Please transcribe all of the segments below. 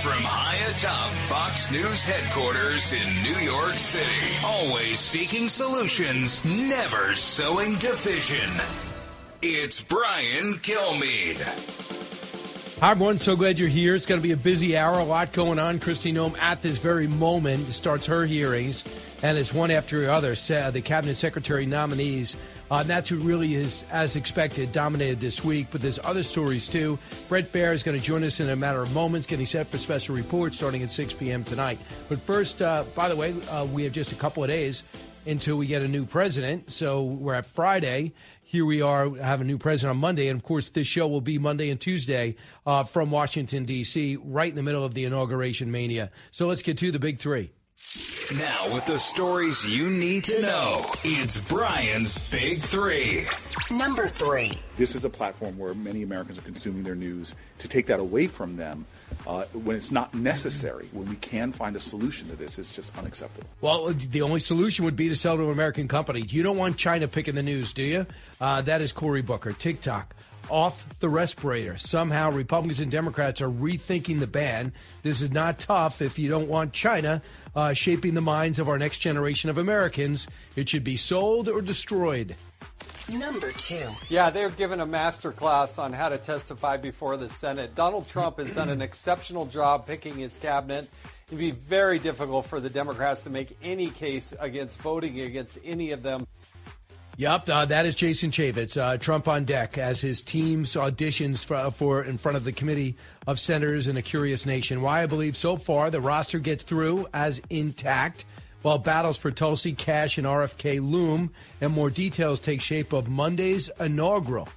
From high atop Fox News headquarters in New York City, always seeking solutions, never sowing division. It's Brian Kilmeade. Hi, everyone. So glad you're here. It's going to be a busy hour. A lot going on. Kristi Noem at this very moment starts her hearings, and it's one after the other. The cabinet secretary nominees. And that's who really is, as expected, dominated this week. But there's other stories, too. Bret Baier is going to join us in a matter of moments, getting set for special report starting at 6 p.m. tonight. But first, by the way, we have just a couple of days until we get a new president. So we're at Friday. Here we are, have a new president on Monday. And, of course, this show will be Monday and Tuesday from Washington, D.C., right in the middle of the inauguration mania. So let's get to the big three. Now, with the stories you need to know, it's Brian's Big Three. Number 3. This is a platform where many Americans are consuming their news. To take that away from them when it's not necessary, when we can find a solution to this, is just unacceptable. Well, the only solution would be to sell to an American company. You don't want China picking the news, do you? That is Cory Booker. TikTok, off the respirator. Somehow Republicans and Democrats are rethinking the ban. This is not tough if you don't want China shaping the minds of our next generation of Americans. It should be sold or destroyed. Number 2. Yeah, they're given a master class on how to testify before the Senate. Donald Trump has done an exceptional job picking his cabinet. It'd be very difficult for the Democrats to make any case against voting against any of them. Yep, that is Jason Chaffetz, Trump on deck as his team's auditions for in front of the Committee of Senators in a Curious Nation. Why I believe so far the roster gets through as intact, while battles for Tulsi, Cash, and RFK loom, and more details take shape of Monday's inaugural.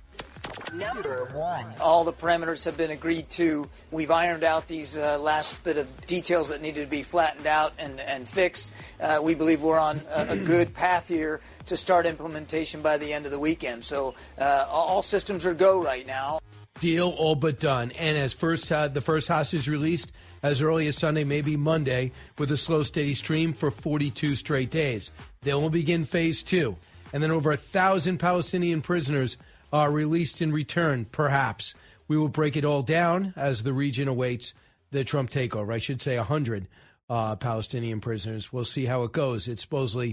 Number 1. All the parameters have been agreed to. We've ironed out these last bit of details that needed to be flattened out and fixed. We believe we're on a good path here to start implementation by the end of the weekend. So all systems are go right now. Deal all but done. And as the first hostage released as early as Sunday, maybe Monday, with a slow, steady stream for 42 straight days. They will begin phase 2. And then over 1,000 Palestinian prisoners are released in return, perhaps. We will break it all down as the region awaits the Trump takeover. I should say 100 Palestinian prisoners. We'll see how it goes. It's supposedly,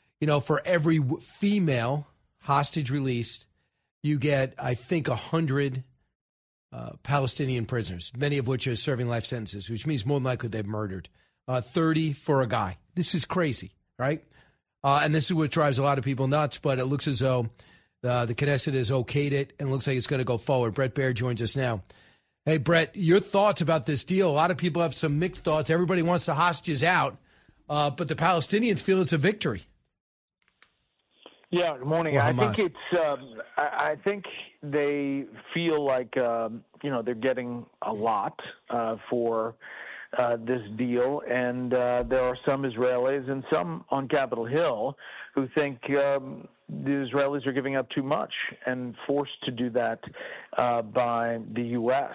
for every female hostage released, you get, I think, 100 Palestinian prisoners, many of which are serving life sentences, which means more than likely they've murdered. 30 for a guy. This is crazy, right? And this is what drives a lot of people nuts, but it looks as though the Knesset has okayed it and looks like it's going to go forward. Bret Baier joins us now. Hey, Bret, your thoughts about this deal? A lot of people have some mixed thoughts. Everybody wants the hostages out, but the Palestinians feel it's a victory. Yeah, good morning. I think it's. I think they feel like they're getting a lot for this deal, and there are some Israelis and some on Capitol Hill who think the Israelis are giving up too much and forced to do that by the U.S.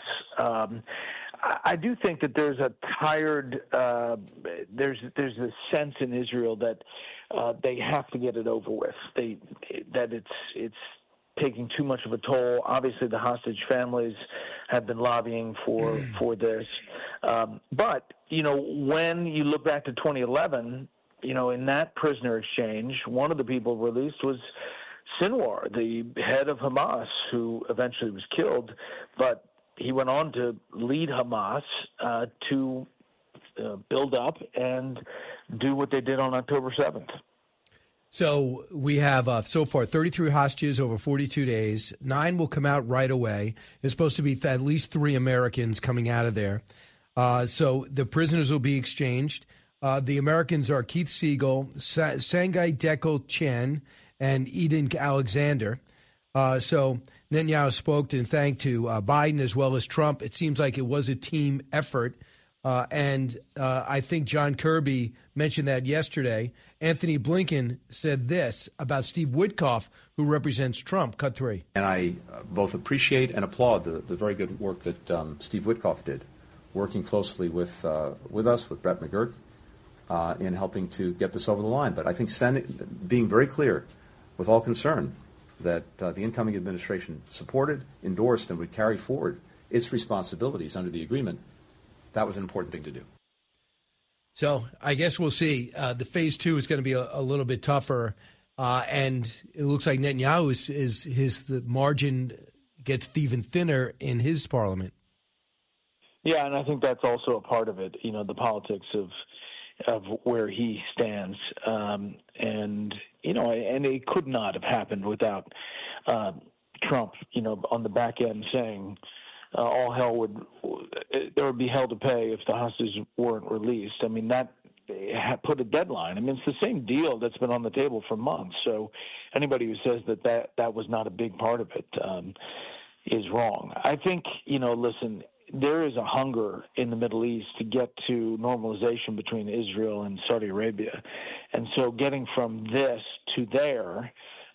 I do think that there's a tired. There's a sense in Israel that they have to get it over with. That it's taking too much of a toll. Obviously, the hostage families have been lobbying for this. But when you look back to 2011, in that prisoner exchange, one of the people released was Sinwar, the head of Hamas, who eventually was killed, but he went on to lead Hamas to build up and do what they did on October 7th. So we have so far 33 hostages over 42 days. 9 will come out right away. There's supposed to be at least 3 Americans coming out of there. So the prisoners will be exchanged. The Americans are Keith Siegel, Sangai Dekel Chen, and Eden Alexander. So Netanyahu spoke and thanked to Biden as well as Trump. It seems like it was a team effort. And I think John Kirby mentioned that yesterday. Anthony Blinken said this about Steve Witkoff, who represents Trump. Cut 3. And I both appreciate and applaud the very good work that Steve Witkoff did, working closely with us, with Brett McGurk, in helping to get this over the line. But I think being very clear with all concern that the incoming administration supported, endorsed, and would carry forward its responsibilities under the agreement that was an important thing to do. So I guess we'll see. The phase 2 is going to be a little bit tougher, and it looks like Netanyahu the margin gets even thinner in his parliament. Yeah, and I think that's also a part of it. The politics of where he stands, and it could not have happened without Trump, on the back end saying all hell there would be hell to pay if the hostages weren't released. I mean, that put a deadline. I mean, it's the same deal that's been on the table for months. So anybody who says that was not a big part of it is wrong. I think, listen, there is a hunger in the Middle East to get to normalization between Israel and Saudi Arabia. And so getting from this to there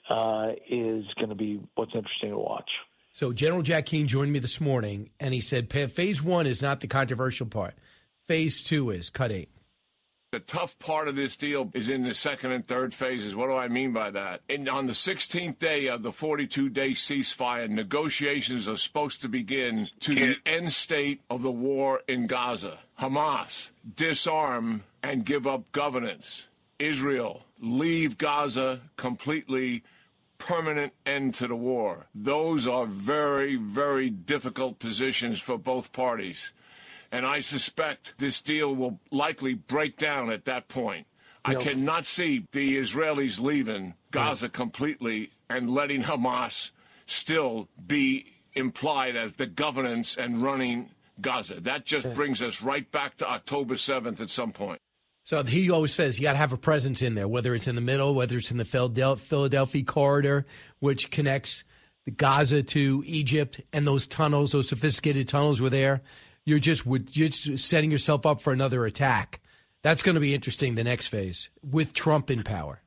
is going to be what's interesting to watch. So General Jack Keane joined me this morning, and he said phase 1 is not the controversial part. Phase 2 is cut 8. The tough part of this deal is in the second and third phases. What do I mean by that? On the 16th day of the 42-day ceasefire, negotiations are supposed to begin to the end state of the war in Gaza. Hamas, disarm and give up governance. Israel, leave Gaza completely, permanent end to the war. Those are very, very difficult positions for both parties. And I suspect this deal will likely break down at that point. I cannot see the Israelis leaving Gaza completely and letting Hamas still be implied as the governance and running Gaza. That just brings us right back to October 7th at some point. So he always says you got to have a presence in there, whether it's in the middle, whether it's in the Philadelphia corridor, which connects the Gaza to Egypt, and those tunnels, those sophisticated tunnels were there. You're just setting yourself up for another attack. That's going to be interesting, the next phase, with Trump in power.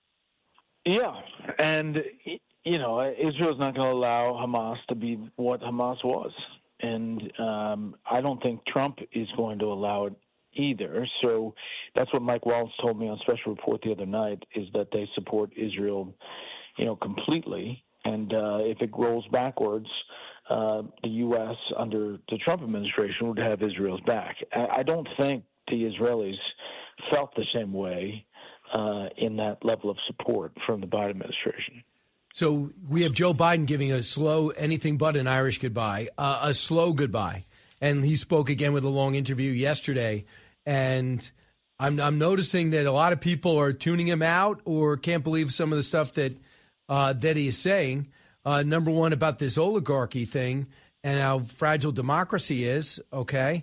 Yeah, and, Israel's not going to allow Hamas to be what Hamas was. And I don't think Trump is going to allow it either. So that's what Mike Wallace told me on Special Report the other night, is that they support Israel, completely. And if it rolls backwards, the U.S. under the Trump administration would have Israel's back. I don't think the Israelis felt the same way in that level of support from the Biden administration. So we have Joe Biden giving a slow, anything but an Irish goodbye, a slow goodbye. And he spoke again with a long interview yesterday. And I'm noticing that a lot of people are tuning him out or can't believe some of the stuff that he is saying. Number one, about this oligarchy thing and how fragile democracy is. Okay.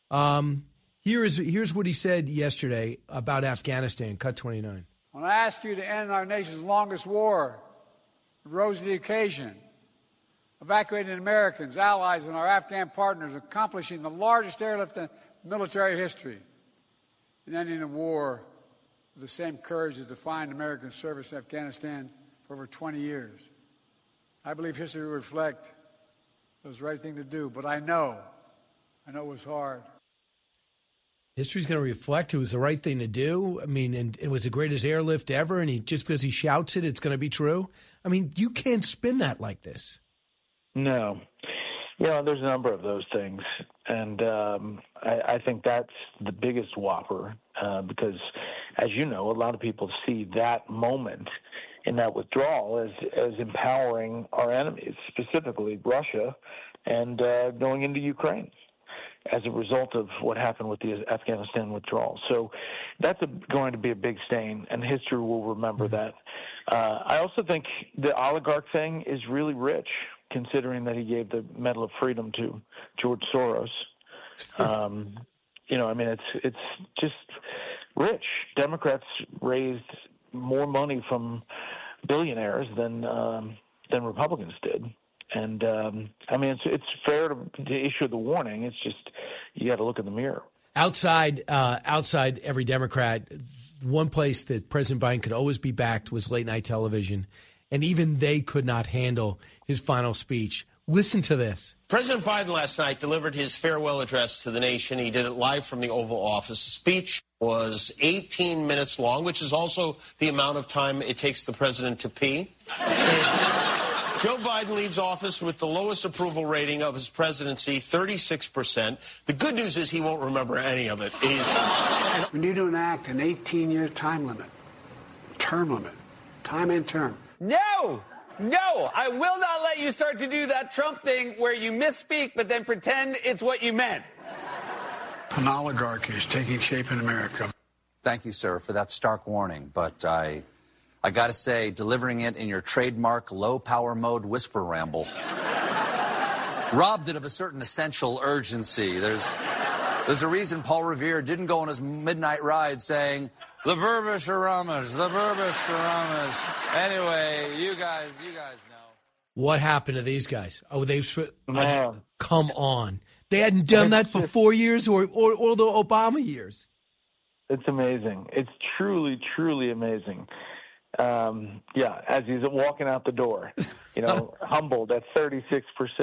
Here's what he said yesterday about Afghanistan. Cut 29. When I ask you to end our nation's longest war, it rose to the occasion. Evacuating Americans, allies, and our Afghan partners, accomplishing the largest airlift in military history, and ending a war with the same courage that defined American service in Afghanistan for over 20 years. I believe history will reflect it was the right thing to do, but I know it was hard. History's going to reflect it was the right thing to do. I mean, and it was the greatest airlift ever, and just because he shouts it, it's going to be true. I mean, you can't spin that like this. No. There's a number of those things, and I think that's the biggest whopper because, as you know, a lot of people see that moment in that withdrawal as empowering our enemies, specifically Russia, and going into Ukraine as a result of what happened with the Afghanistan withdrawal. So that's going to be a big stain, and history will remember that. I also think the oligarch thing is really rich, considering that he gave the Medal of Freedom to George Soros. It's just rich. Democrats raised more money from billionaires than Republicans did. And, it's fair to issue the warning. It's just you got to look in the mirror. Outside every Democrat, one place that President Biden could always be backed was late-night television, and even they could not handle his final speech. Listen to this. President Biden last night delivered his farewell address to the nation. He did it live from the Oval Office. The speech was 18 minutes long, which is also the amount of time it takes the president to pee. Joe Biden leaves office with the lowest approval rating of his presidency, 36%. The good news is he won't remember any of it. We need to enact an 18-year time limit, term limit, time and term. No, I will not let you start to do that Trump thing where you misspeak but then pretend it's what you meant. An oligarchy is taking shape in America. Thank you, sir, for that stark warning, but I got to say, delivering it in your trademark low-power mode whisper ramble robbed it of a certain essential urgency. There's a reason Paul Revere didn't go on his midnight ride saying, the Burbisharamas. Anyway, you guys know. What happened to these guys? Oh, come on. They hadn't done that for 4 years or the Obama years. It's amazing. It's truly, truly amazing. As he's walking out the door, humbled at 36%.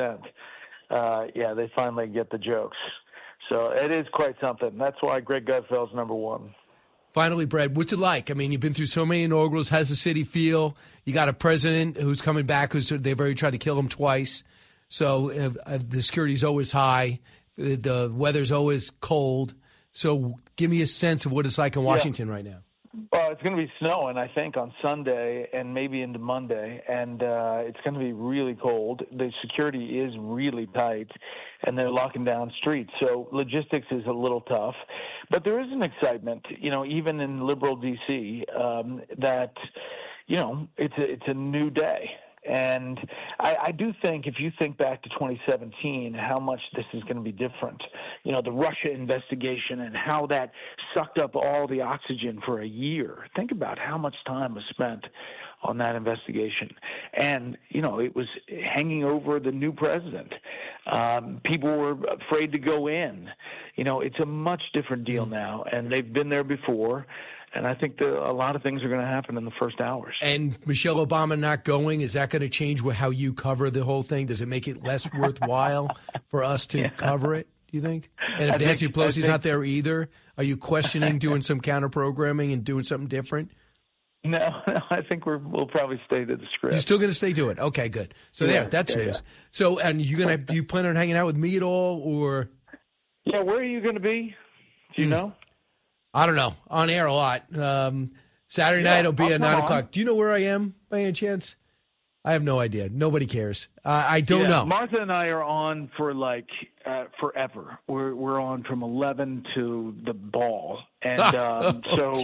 They finally get the jokes. So it is quite something. That's why Greg Gutfeld's number one. Finally, Brad, what's it like? I mean, you've been through so many inaugurals. How's the city feel? You got a president who's coming back, they've already tried to kill him twice. So the security's always high. The weather's always cold. So give me a sense of what it's like in Washington right now. Well, it's going to be snowing, I think, on Sunday and maybe into Monday, and it's going to be really cold. The security is really tight, and they're locking down streets. So logistics is a little tough. But there is an excitement, even in liberal D.C., that, it's a new day. And I do think if you think back to 2017, how much this is going to be different. The Russia investigation and how that sucked up all the oxygen for a year. Think about how much time was spent on that investigation. And, it was hanging over the new president. People were afraid to go in. It's a much different deal now, and they've been there before. And I think a lot of things are going to happen in the first hours. And Michelle Obama not going, is that going to change how you cover the whole thing? Does it make it less worthwhile for us to cover it, do you think? And if Nancy Pelosi's not there either, are you questioning doing some counter-programming and doing something different? No, I think we'll probably stay to the script. You're still going to stay to it? Okay, good. So that's news. Yeah. So, and do you plan on hanging out with me at all, or? Yeah, where are you going to be? Do you know? I don't know. On air a lot. Saturday night will be at 9 o'clock. Do you know where I am by any chance? I have no idea. Nobody cares. I don't know. Martha and I are on for forever. We're on from 11 to the ball. And I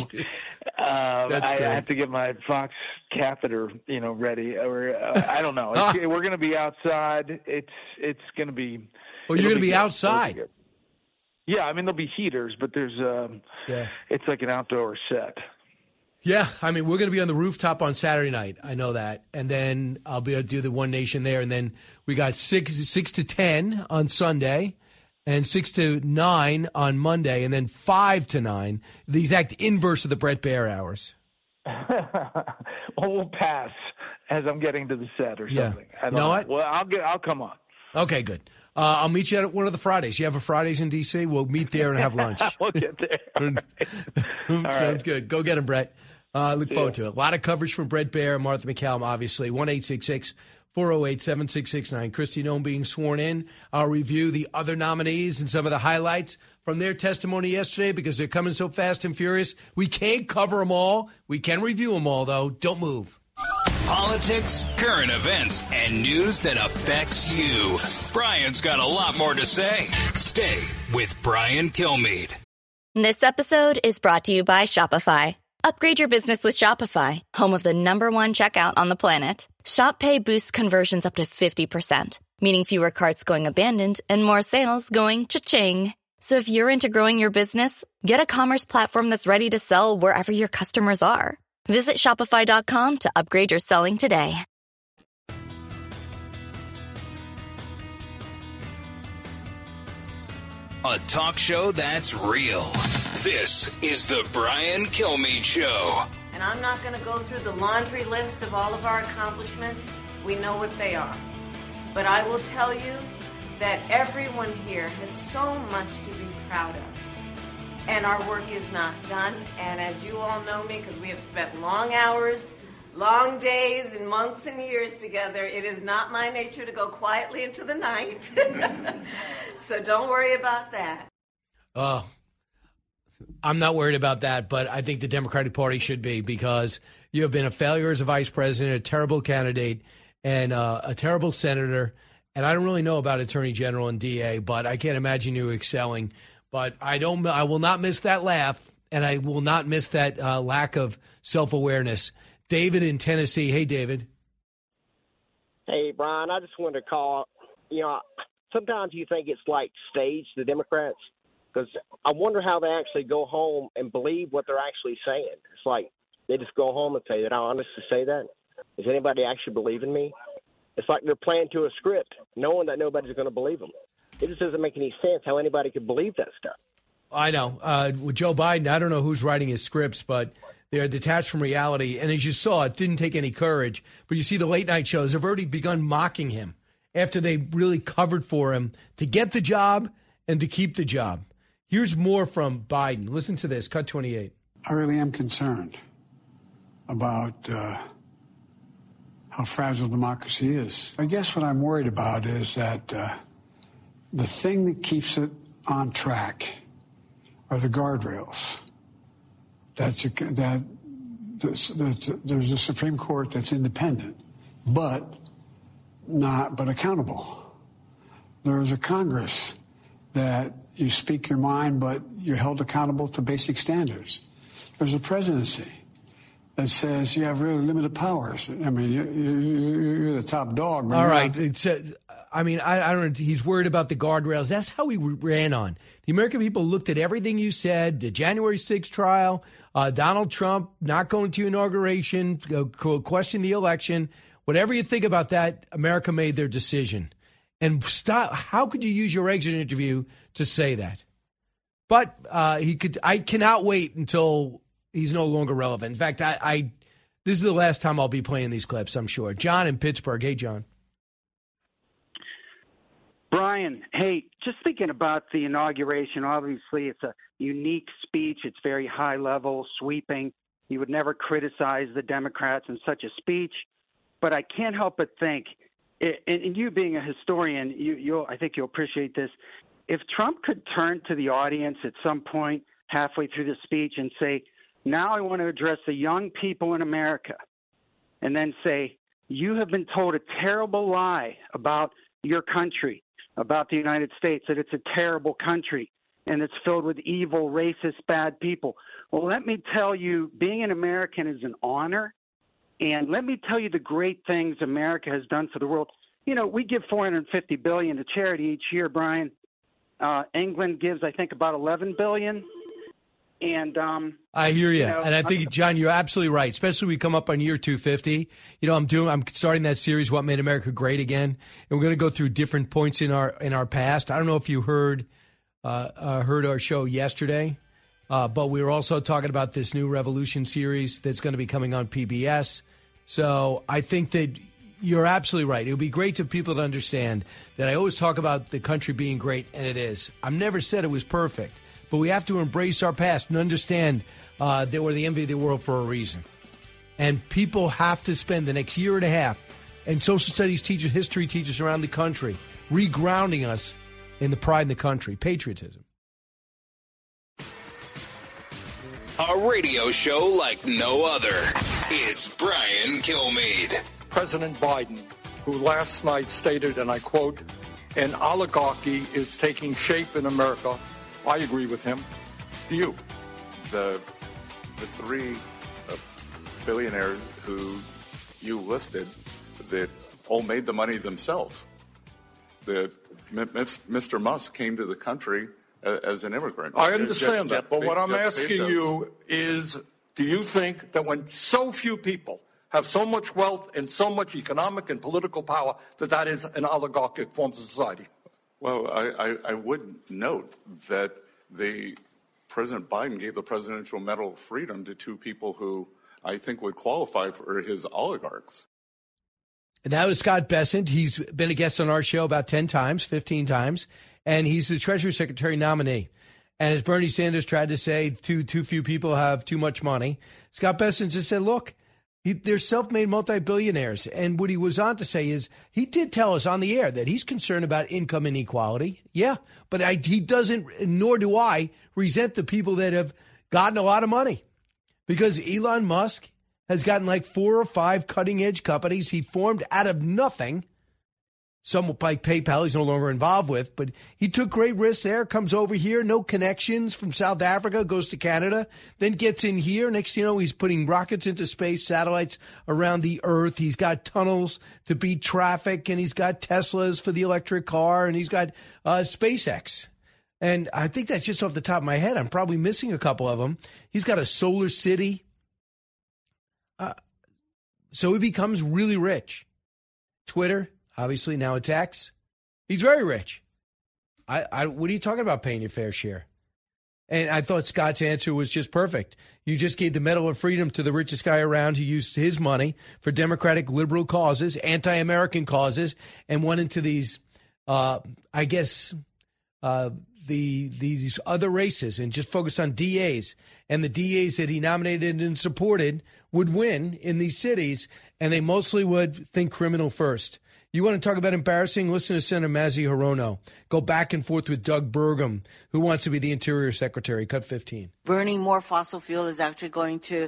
have to get my Fox catheter, ready. Or I don't know. We're going to be outside. It's going to be. Oh, you're going to be outside. Yeah, I mean, there'll be heaters, but there's it's like an outdoor set. Yeah, I mean, we're going to be on the rooftop on Saturday night. I know that. And then I'll be able to do the One Nation there. And then we got 6 to 10 on Sunday and 6 to 9 on Monday and then 5 to 9, the exact inverse of the Bret Baier hours. Well, we'll pass as I'm getting to the set or something. Yeah. You know what? Well, I'll come on. Okay, good. I'll meet you at one of the Fridays. You have a Fridays in D.C.? We'll meet there and have lunch. We'll get there. Sounds good. Go get him, Brett. Look forward to it. A lot of coverage from Bret Baier and Martha MacCallum, obviously. 1-866-408-7669. Kristi Noem being sworn in. I'll review the other nominees and some of the highlights from their testimony yesterday because they're coming so fast and furious. We can't cover them all. We can review them all, though. Don't move. Politics, current events, and news that affects you. Brian's got a lot more to say. Stay with Brian Kilmeade. This episode is brought to you by Shopify. Upgrade your business with Shopify, home of the #1 checkout on the planet. Shop Pay boosts conversions up to 50%, meaning fewer carts going abandoned and more sales going cha-ching. So if you're into growing your business, get a commerce platform that's ready to sell wherever your customers are. Visit Shopify.com to upgrade your selling today. A talk show that's real. This is the Brian Kilmeade Show. And I'm not going to go through the laundry list of all of our accomplishments. We know what they are. But I will tell you that everyone here has so much to be proud of. And our work is not done. And as you all know me, because we have spent long hours long days and months and years together. It is not my nature to go quietly into the night. So don't worry about that. Oh, I'm not worried about that, but I think the Democratic Party should be, because you have been a failure as a vice president, a terrible candidate, and a terrible senator. And I don't really know about Attorney General and DA, but I can't imagine you excelling. But I will not miss that laugh, and I will not miss that lack of self-awareness. David in Tennessee. Hey, David. Hey, Brian, I just wanted to call. Sometimes you think it's like staged, the Democrats, because I wonder how they actually go home and believe what they're actually saying. It's like they just go home and say, "Did I honestly say that? Does anybody actually believe in me?" It's like they're playing to a script, knowing that nobody's going to believe them. It just doesn't make any sense how anybody could believe that stuff. I know. With Joe Biden, I don't know who's writing his scripts, but they're detached from reality. And as you saw, it didn't take any courage. But you see the late night shows have already begun mocking him after they really covered for him to get the job and to keep the job. Here's more from Biden. Listen to this. Cut 28. I really am concerned about how fragile democracy is. I guess what I'm worried about is that the thing that keeps it on track are the guardrails. There's a Supreme Court that's independent, but accountable. There's a Congress that you speak your mind, but you're held accountable to basic standards. There's a presidency that says you have really limited powers. I mean, you're the top dog. All right. I don't know. He's worried about the guardrails. That's how he ran on. The American people looked at everything you said, the January 6th trial, Donald Trump not going to inauguration, question the election. Whatever you think about that, America made their decision. And stop. How could you use your exit interview to say that? But I cannot wait until he's no longer relevant. In fact, this is the last time I'll be playing these clips, I'm sure. John in Pittsburgh. Hey, John. Brian, hey, just thinking about the inauguration, obviously it's a unique speech. It's very high level, sweeping. You would never criticize the Democrats in such a speech. But I can't help but think, and you being a historian, I think you'll appreciate this. If Trump could turn to the audience at some point halfway through the speech and say, now I want to address the young people in America, and then say, you have been told a terrible lie about your country, about the United States, that it's a terrible country and it's filled with evil, racist, bad people. Well, let me tell you, being an American is an honor. And let me tell you the great things America has done for the world. You know, we give $450 billion to charity each year, Brian. England gives, I think, about $11 billion. And I hear you. And I think, John, you're absolutely right, especially we come up on year 250. You know, I'm starting that series, What Made America Great Again. And we're going to go through different points in our past. I don't know if you heard our show yesterday, but we were also talking about this new Revolution series that's going to be coming on PBS. So I think that you're absolutely right. It would be great to people to understand that I always talk about the country being great, and it is. I've never said it was perfect. But we have to embrace our past and understand that we're the envy of the world for a reason. And people have to spend the next year and a half, and social studies teachers, history teachers around the country, regrounding us in the pride in the country, patriotism. A radio show like no other. It's Brian Kilmeade. President Biden, who last night stated, and I quote, an oligarchy is taking shape in America. I agree with him. Do you? The three billionaires who you listed that all made the money themselves. Mr. Musk came to the country as an immigrant. I understand that, but what I'm asking you is, do you think that when so few people have so much wealth and so much economic and political power, that is an oligarchic form of society? Well, I would note that President Biden gave the Presidential Medal of Freedom to two people who I think would qualify for his oligarchs. And that was Scott Bessent. He's been a guest on our show about 10 times, 15 times, and he's the Treasury Secretary nominee. And as Bernie Sanders tried to say, too few people have too much money, Scott Bessent just said, look, They're self-made multi-billionaires. And what he was on to say is he did tell us on the air that he's concerned about income inequality. Yeah, but he doesn't, nor do I, resent the people that have gotten a lot of money. Because Elon Musk has gotten like 4 or 5 cutting-edge companies he formed out of nothing. Some like PayPal he's no longer involved with, but he took great risks there, comes over here, no connections from South Africa, goes to Canada, then gets in here. Next thing you know, he's putting rockets into space, satellites around the Earth. He's got tunnels to beat traffic, and he's got Teslas for the electric car, and he's got SpaceX. And I think that's just off the top of my head. I'm probably missing a couple of them. He's got a solar city. So he becomes really rich. Twitter. Obviously, now it's X. He's very rich. What are you talking about paying your fair share? And I thought Scott's answer was just perfect. You just gave the Medal of Freedom to the richest guy around who used his money for democratic liberal causes, anti-American causes, and went into these, these other races and just focused on DAs. And the DAs that he nominated and supported would win in these cities, and they mostly would think criminal first. You want to talk about embarrassing? Listen to Senator Mazie Hirono. Go back and forth with Doug Burgum, who wants to be the Interior Secretary. Cut 15. Burning more fossil fuel is actually going to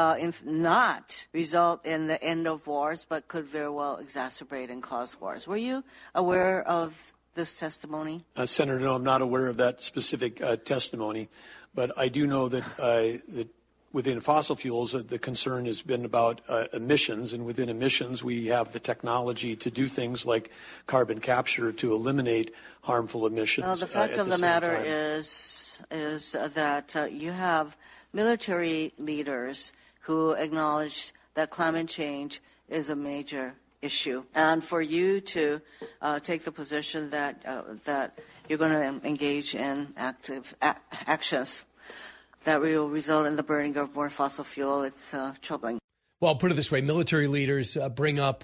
not result in the end of wars, but could very well exacerbate and cause wars. Were you aware of this testimony? Senator, no, I'm not aware of that specific testimony, but I do know that within fossil fuels, the concern has been about emissions, and within emissions, we have the technology to do things like carbon capture to eliminate harmful emissions. Well, the fact of the matter is that you have military leaders who acknowledge that climate change is a major issue, and for you to take the position that you're going to engage in active actions that will result in the burning of more fossil fuel, it's troubling. Well, I'll put it this way. Military leaders bring up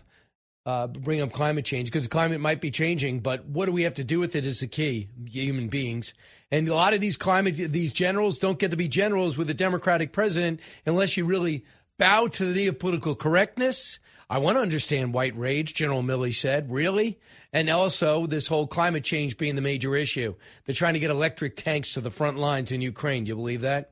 climate change because the climate might be changing, but what do we have to do with it is the key, human beings. And a lot of these generals don't get to be generals with a Democratic president unless you really bow to the knee of political correctness. I want to understand white rage, General Milley said. Really? And also this whole climate change being the major issue. They're trying to get electric tanks to the front lines in Ukraine. Do you believe that?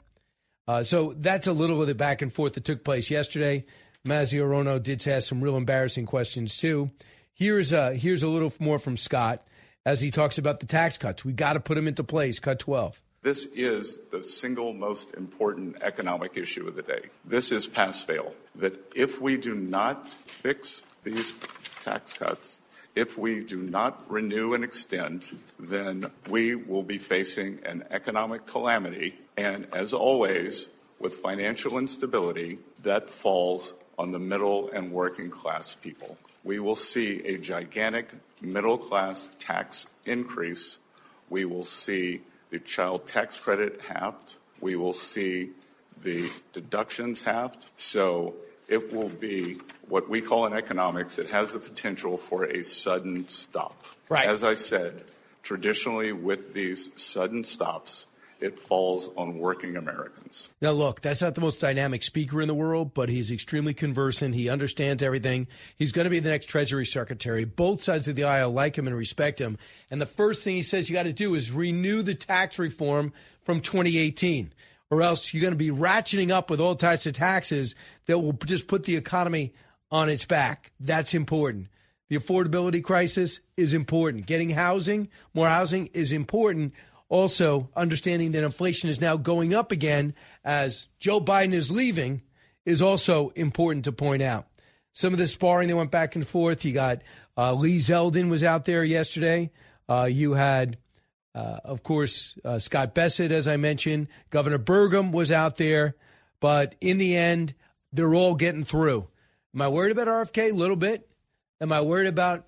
So that's a little of the back and forth that took place yesterday. Mazie Hirono did ask some real embarrassing questions, too. Here's a little more from Scott as he talks about the tax cuts. We got to put them into place. Cut 12. This is the single most important economic issue of the day. This is pass-fail. That if we do not fix these tax cuts, if we do not renew and extend, then we will be facing an economic calamity. And as always, with financial instability, that falls on the middle and working class people. We will see a gigantic middle class tax increase. We will see the child tax credit halved. We will see the deductions halved. So it will be what we call in economics, it has the potential for a sudden stop. Right. As I said, traditionally with these sudden stops, it falls on working Americans. Now, look, that's not the most dynamic speaker in the world, but he's extremely conversant. He understands everything. He's going to be the next Treasury Secretary. Both sides of the aisle like him and respect him. And the first thing he says you got to do is renew the tax reform from 2018, or else you're going to be ratcheting up with all types of taxes that will just put the economy on its back. That's important. The affordability crisis is important. Getting housing, more housing is important. Also, understanding that inflation is now going up again as Joe Biden is leaving is also important to point out. Some of the sparring that went back and forth, you got Lee Zeldin was out there yesterday. You had, of course, Scott Bessent, as I mentioned. Governor Burgum was out there. But in the end, they're all getting through. Am I worried about RFK? A little bit. Am I worried about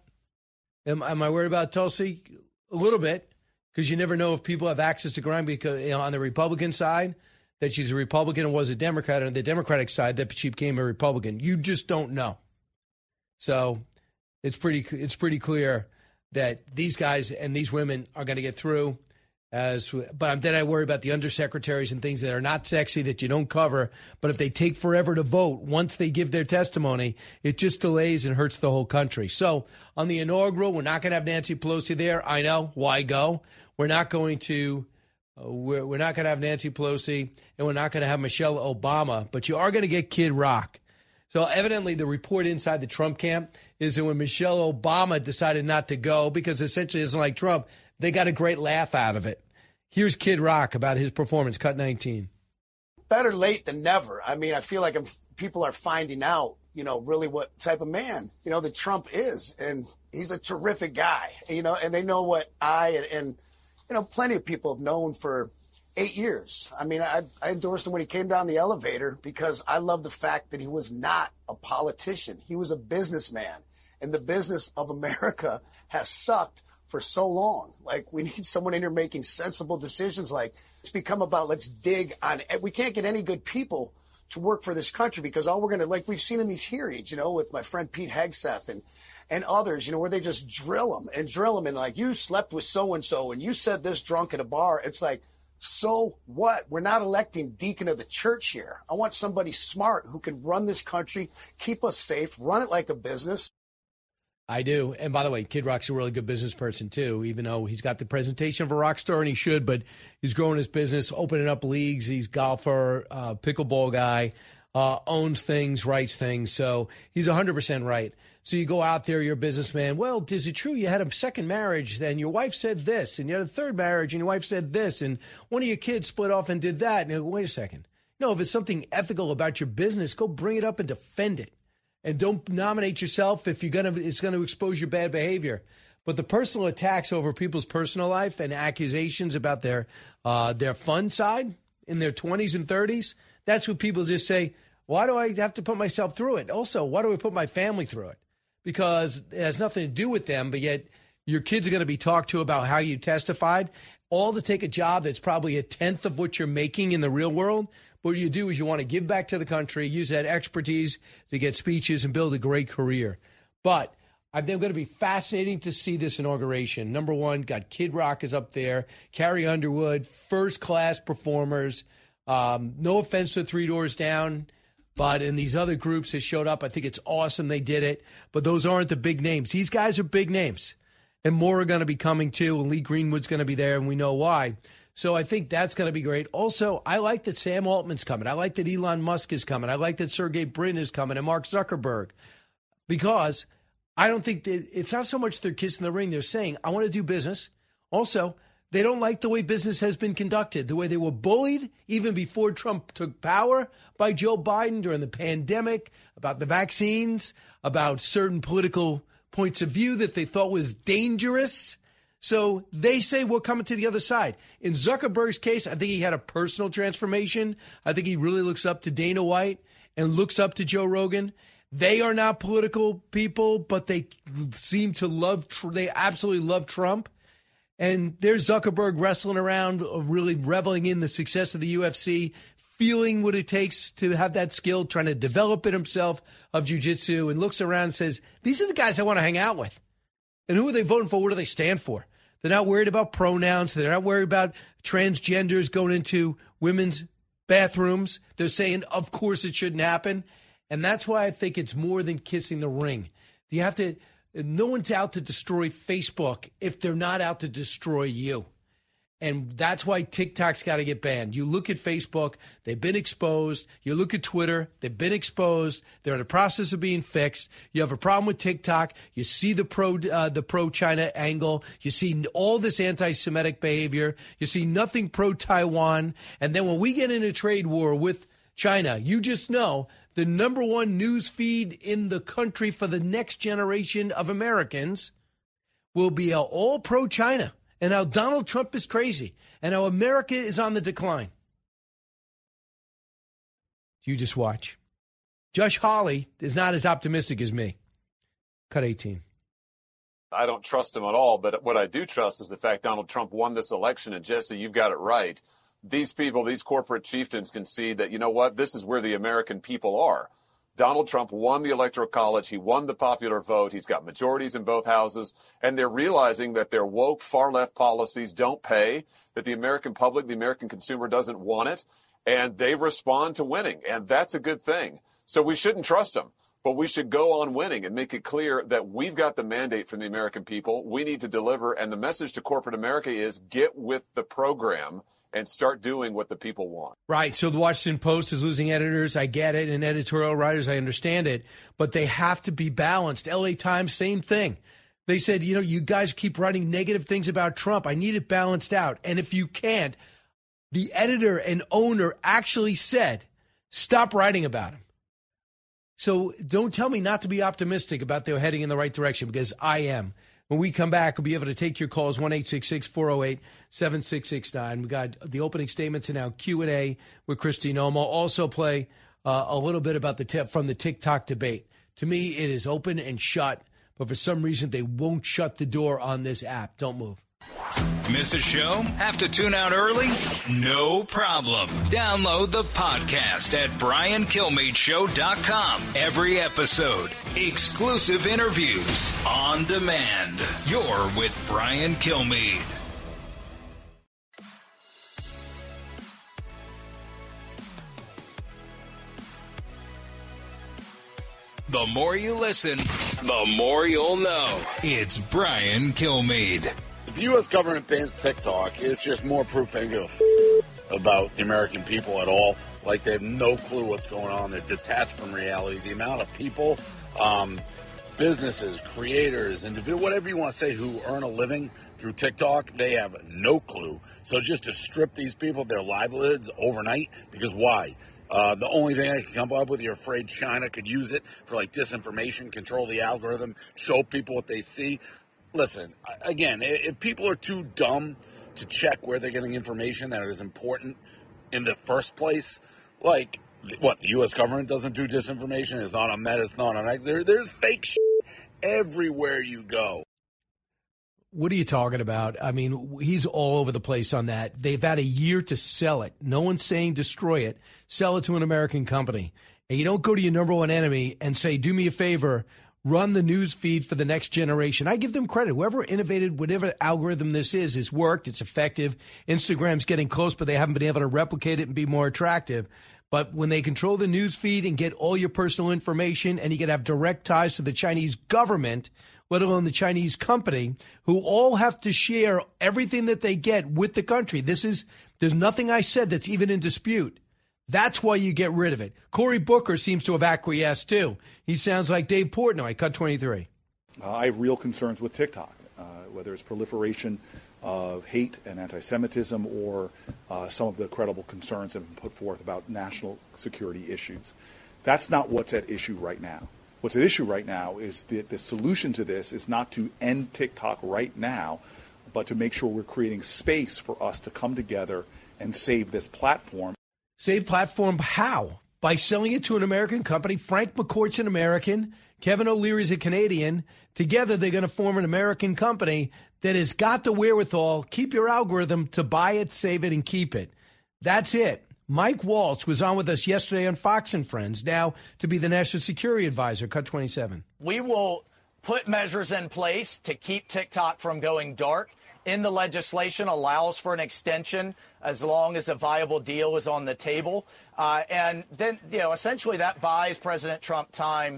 Tulsi? A little bit. Because you never know if people have access to crime because on the Republican side that she's a Republican and was a Democrat, and on the Democratic side that she became a Republican. You just don't know. So it's pretty clear that these guys and these women are going to get through. But then I worry about the undersecretaries and things that are not sexy that you don't cover. But if they take forever to vote, once they give their testimony, it just delays and hurts the whole country. So on the inaugural, we're not going to have Nancy Pelosi there. I know. Why go? We're not going to. We're not going to have Nancy Pelosi, and we're not going to have Michelle Obama. But you are going to get Kid Rock. So evidently, the report inside the Trump camp is that when Michelle Obama decided not to go because essentially it doesn't like Trump, they got a great laugh out of it. Here's Kid Rock about his performance, cut 19. Better late than never. I mean, I feel like people are finding out, really what type of man, that Trump is. And he's a terrific guy, and they know what and plenty of people have known for 8 years. I mean, I endorsed him when he came down the elevator because I love the fact that he was not a politician. He was a businessman. And the business of America has sucked for so long. Like, we need someone in here making sensible decisions. Like, it's become about let's dig on. We can't get any good people to work for this country because all we're going to, like we've seen in these hearings, with my friend Pete Hegseth and others, where they just drill them and like, you slept with so-and-so and you said this drunk at a bar. It's like, so what? We're not electing deacon of the church here. I want somebody smart who can run this country, keep us safe, run it like a business. I do. And by the way, Kid Rock's a really good business person, too, even though he's got the presentation of a rock star, and he should, but he's growing his business, opening up leagues. He's golfer, pickleball guy, owns things, writes things. So he's 100% right. So you go out there, you're a businessman. Well, is it true you had a second marriage, and your wife said this, and you had a third marriage, and your wife said this, and one of your kids split off and did that? And you go, wait a second. No, if it's something ethical about your business, go bring it up and defend it. And don't nominate yourself if it's going to expose your bad behavior. But the personal attacks over people's personal life and accusations about their fun side in their 20s and 30s, that's what people just say, why do I have to put myself through it? Also, why do I put my family through it? Because it has nothing to do with them, but yet your kids are going to be talked to about how you testified, all to take a job that's probably a tenth of what you're making in the real world. What you do is you want to give back to the country, use that expertise to get speeches and build a great career. But I think it's going to be fascinating to see this inauguration. Number one, got Kid Rock is up there, Carrie Underwood, first-class performers. No offense to Three Doors Down, but in these other groups that showed up, I think it's awesome they did it. But those aren't the big names. These guys are big names, and more are going to be coming too, and Lee Greenwood's going to be there, and we know why. So I think that's going to be great. Also, I like that Sam Altman's coming. I like that Elon Musk is coming. I like that Sergey Brin is coming and Mark Zuckerberg, because I don't think that it's not so much they're kissing the ring. They're saying, I want to do business. Also, they don't like the way business has been conducted, the way they were bullied even before Trump took power by Joe Biden during the pandemic, about the vaccines, about certain political points of view that they thought was dangerous. So they say we're coming to the other side. In Zuckerberg's case, I think he had a personal transformation. I think he really looks up to Dana White and looks up to Joe Rogan. They are not political people, but they seem to love, they absolutely love Trump. And there's Zuckerberg wrestling around, really reveling in the success of the UFC, feeling what it takes to have that skill, trying to develop it himself of jiu-jitsu, and looks around and says, these are the guys I want to hang out with. And who are they voting for? What do they stand for? They're not worried about pronouns. They're not worried about transgenders going into women's bathrooms. They're saying, of course, it shouldn't happen. And that's why I think it's more than kissing the ring. You have to. No one's out to destroy Facebook if they're not out to destroy you. And that's why TikTok's got to get banned. You look at Facebook, they've been exposed. You look at Twitter, they've been exposed. They're in the process of being fixed. You have a problem with TikTok. You see the pro-China angle. You see all this anti-Semitic behavior. You see nothing pro-Taiwan. And then when we get in a trade war with China, you just know the number one news feed in the country for the next generation of Americans will be all pro-China. And how Donald Trump is crazy, and how America is on the decline. You just watch. Josh Hawley is not as optimistic as me. Cut 18. I don't trust him at all, but what I do trust is the fact Donald Trump won this election, and Jesse, you've got it right. These people, these corporate chieftains can see that, you know what, this is where the American people are. Donald Trump won the Electoral College. He won the popular vote. He's got majorities in both houses. And they're realizing that their woke far-left policies don't pay, that the American public, the American consumer doesn't want it. And they respond to winning. And that's a good thing. So we shouldn't trust them. But we should go on winning and make it clear that we've got the mandate from the American people. We need to deliver. And the message to corporate America is get with the program and start doing what the people want. Right. So the Washington Post is losing editors. I get it. And editorial writers, I understand it. But they have to be balanced. LA Times, same thing. They said, you guys keep writing negative things about Trump. I need it balanced out. And if you can't, the editor and owner actually said, stop writing about him. So don't tell me not to be optimistic about they're heading in the right direction, because I am. When we come back, we'll be able to take your calls, 1-866-408-7669. We got the opening statements and now Q&A with Kristi Noem. Also play a little bit about from the TikTok debate. To me, it is open and shut, but for some reason, they won't shut the door on this app. Don't move. Miss a show? Have to tune out early? No problem. Download the podcast at BrianKilmeadShow.com. Every episode, exclusive interviews on demand. You're with Brian Kilmeade. The more you listen, the more you'll know. It's Brian Kilmeade. If the U.S. government bans TikTok, it's just more proof they give a about the American people at all. Like, they have no clue what's going on. They're detached from reality. The amount of people, businesses, creators, individuals, whatever you want to say, who earn a living through TikTok, they have no clue. So just to strip these people of their livelihoods overnight, because why? The only thing I can come up with, you're afraid China could use it for, like, disinformation, control the algorithm, show people what they see. Listen, again, if people are too dumb to check where they're getting information that is important in the first place, like, what, the U.S. government doesn't do disinformation? It's not on Meta, it's not on... There's fake shit everywhere you go. What are you talking about? I mean, he's all over the place on that. They've had a year to sell it. No one's saying destroy it. Sell it to an American company. And you don't go to your number one enemy and say, do me a favor, run the news feed for the next generation. I give them credit. Whoever innovated whatever algorithm this is worked. It's effective. Instagram's getting close, but they haven't been able to replicate it and be more attractive. But when they control the news feed and get all your personal information, and you can have direct ties to the Chinese government, let alone the Chinese company, who all have to share everything that they get with the country. There's nothing I said that's even in dispute. That's why you get rid of it. Cory Booker seems to have acquiesced, too. He sounds like Dave Portnoy, Cut 23. I have real concerns with TikTok, whether it's proliferation of hate and anti-Semitism or some of the credible concerns that have been put forth about national security issues. That's not what's at issue right now. What's at issue right now is that the solution to this is not to end TikTok right now, but to make sure we're creating space for us to come together and save this platform. Save platform how? By selling it to an American company. Frank McCourt's an American. Kevin O'Leary's a Canadian. Together, they're going to form an American company that has got the wherewithal, keep your algorithm, to buy it, save it, and keep it. That's it. Mike Waltz was on with us yesterday on Fox and Friends, now to be the National Security Advisor, Cut 27. We will put measures in place to keep TikTok from going dark. In the legislation allows for an extension as long as a viable deal is on the table. And then, essentially that buys President Trump time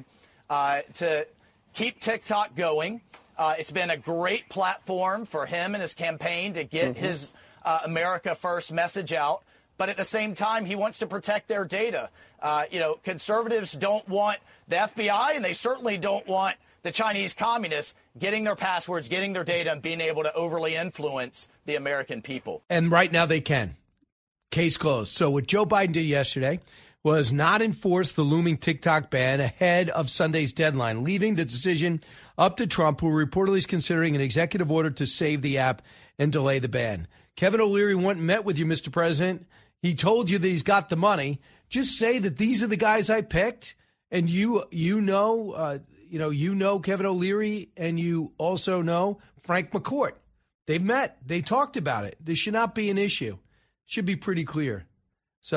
to keep TikTok going. It's been a great platform for him and his campaign to get his America First message out. But at the same time, he wants to protect their data. Conservatives don't want the FBI, and they certainly don't want the Chinese communists getting their passwords, getting their data, and being able to overly influence the American people. And right now they can. Case closed. So what Joe Biden did yesterday was not enforce the looming TikTok ban ahead of Sunday's deadline, leaving the decision up to Trump, who reportedly is considering an executive order to save the app and delay the ban. Kevin O'Leary went and met with you, Mr. President. He told you that he's got the money. Just say that these are the guys I picked, and you know Kevin O'Leary, and you also know Frank McCourt. They've met. They talked about it. This should not be an issue. Should be pretty clear. So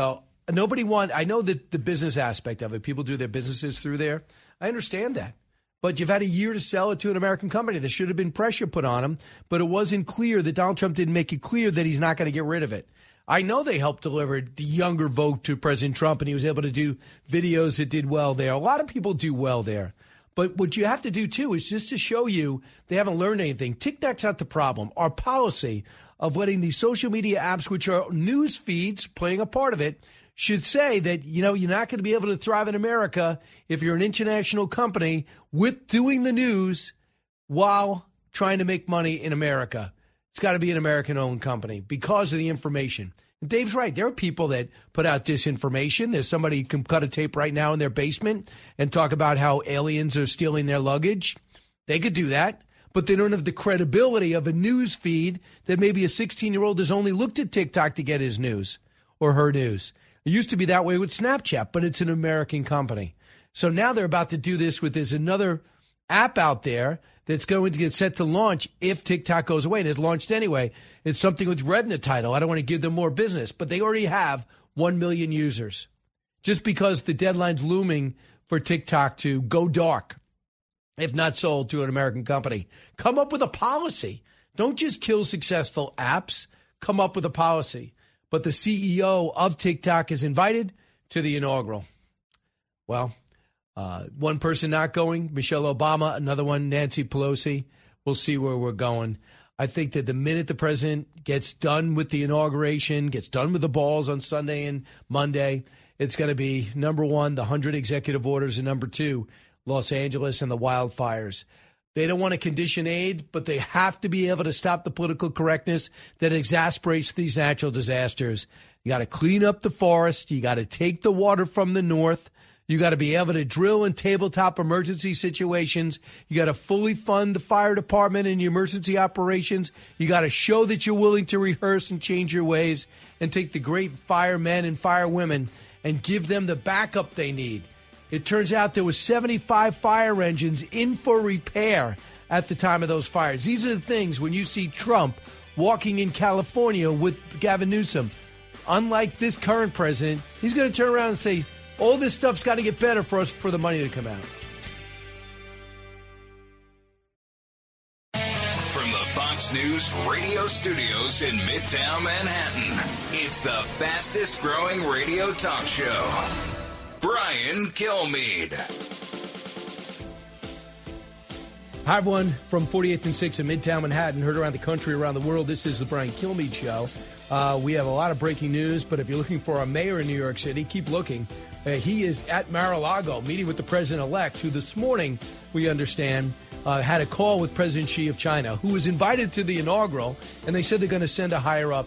I know that the business aspect of it, people do their businesses through there. I understand that. But you've had a year to sell it to an American company. There should have been pressure put on him, but it wasn't clear that Donald Trump didn't make it clear that he's not going to get rid of it. I know they helped deliver the younger vote to President Trump, and he was able to do videos that did well there. A lot of people do well there. But what you have to do, too, is just to show you they haven't learned anything. TikTok's not the problem. Our policy of letting these social media apps, which are news feeds, playing a part of it, should say that, you're not going to be able to thrive in America if you're an international company with doing the news while trying to make money in America. It's got to be an American-owned company because of the information. And Dave's right. There are people that put out disinformation. There's somebody who can cut a tape right now in their basement and talk about how aliens are stealing their luggage. They could do that, but they don't have the credibility of a news feed that maybe a 16-year-old has only looked at TikTok to get his news or her news. It used to be that way with Snapchat, but it's an American company. So now they're about to do this with there's another app out there that's going to get set to launch if TikTok goes away. And it's launched anyway. It's something with red in the title. I don't want to give them more business, but they already have 1 million users. Just because the deadline's looming for TikTok to go dark, if not sold to an American company. Come up with a policy. Don't just kill successful apps. Come up with a policy. But the CEO of TikTok is invited to the inaugural. Well, one person not going, Michelle Obama, another one, Nancy Pelosi. We'll see where we're going. I think that the minute the president gets done with the inauguration, gets done with the balls on Sunday and Monday, it's going to be, number one, the 100 executive orders, and number two, Los Angeles and the wildfires. They don't want to condition aid, but they have to be able to stop the political correctness that exasperates these natural disasters. You got to clean up the forest. You got to take the water from the north. You got to be able to drill in tabletop emergency situations. You got to fully fund the fire department and your emergency operations. You got to show that you're willing to rehearse and change your ways and take the great firemen and firewomen and give them the backup they need. It turns out there was 75 fire engines in for repair at the time of those fires. These are the things when you see Trump walking in California with Gavin Newsom. Unlike this current president, he's going to turn around and say, all this stuff's got to get better for us for the money to come out. From the Fox News radio studios in Midtown Manhattan, it's the fastest growing radio talk show. Brian Kilmeade. Hi, everyone. From 48th and 6th in Midtown Manhattan, heard around the country, around the world, this is the Brian Kilmeade Show. We have a lot of breaking news, but if you're looking for a mayor in New York City, keep looking. He is at Mar-a-Lago meeting with the president-elect, who this morning, we understand, had a call with President Xi of China, who was invited to the inaugural, and they said they're going to send a higher-up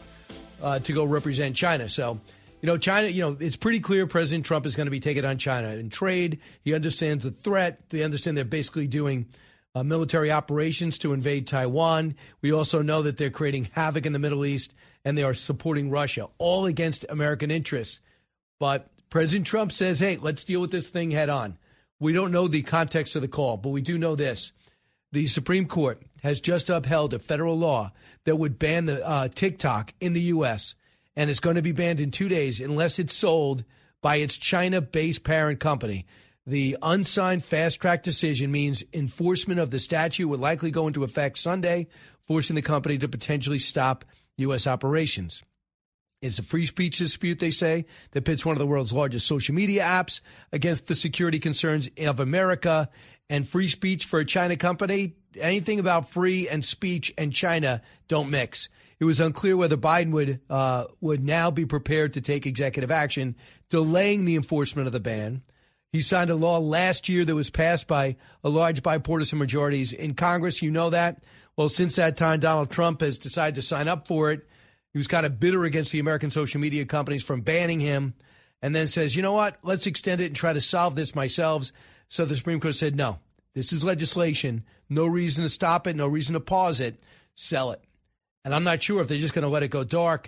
to go represent China. So, China, it's pretty clear President Trump is going to be taking on China in trade. He understands the threat. They understand they're basically doing military operations to invade Taiwan. We also know that they're creating havoc in the Middle East, and they are supporting Russia, all against American interests. But President Trump says, hey, let's deal with this thing head on. We don't know the context of the call, but we do know this. The Supreme Court has just upheld a federal law that would ban the TikTok in the U.S., and it's going to be banned in 2 days unless it's sold by its China-based parent company. The unsigned fast-track decision means enforcement of the statute would likely go into effect Sunday, forcing the company to potentially stop U.S. operations. It's a free speech dispute, they say, that pits one of the world's largest social media apps against the security concerns of America. And free speech for a China company, anything about free and speech and China don't mix. It was unclear whether Biden would now be prepared to take executive action, delaying the enforcement of the ban. He signed a law last year that was passed by a large bipartisan majorities in Congress. You know that. Well, since that time, Donald Trump has decided to sign up for it. He was kind of bitter against the American social media companies from banning him, and then says, you know what, let's extend it and try to solve this myself. So the Supreme Court said, no, this is legislation. No reason to stop it. No reason to pause it. Sell it. And I'm not sure if they're just going to let it go dark.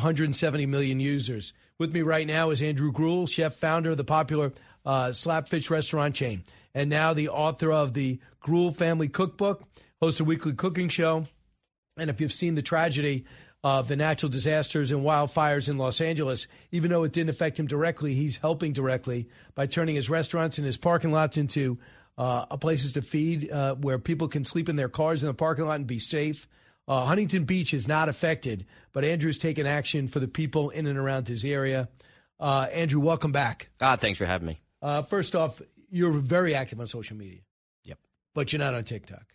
170 million users. With me right now is Andrew Gruel, chef, founder of the popular Slapfish restaurant chain, and now the author of the Gruel Family Cookbook, hosts a weekly cooking show. And if you've seen the tragedy of the natural disasters and wildfires in Los Angeles. Even though it didn't affect him directly, he's helping directly by turning his restaurants and his parking lots into places to feed where people can sleep in their cars in the parking lot and be safe. Huntington Beach is not affected, but Andrew's taken action for the people in and around his area. Andrew, welcome back. Thanks for having me. First off, you're very active on social media. Yep. But you're not on TikTok.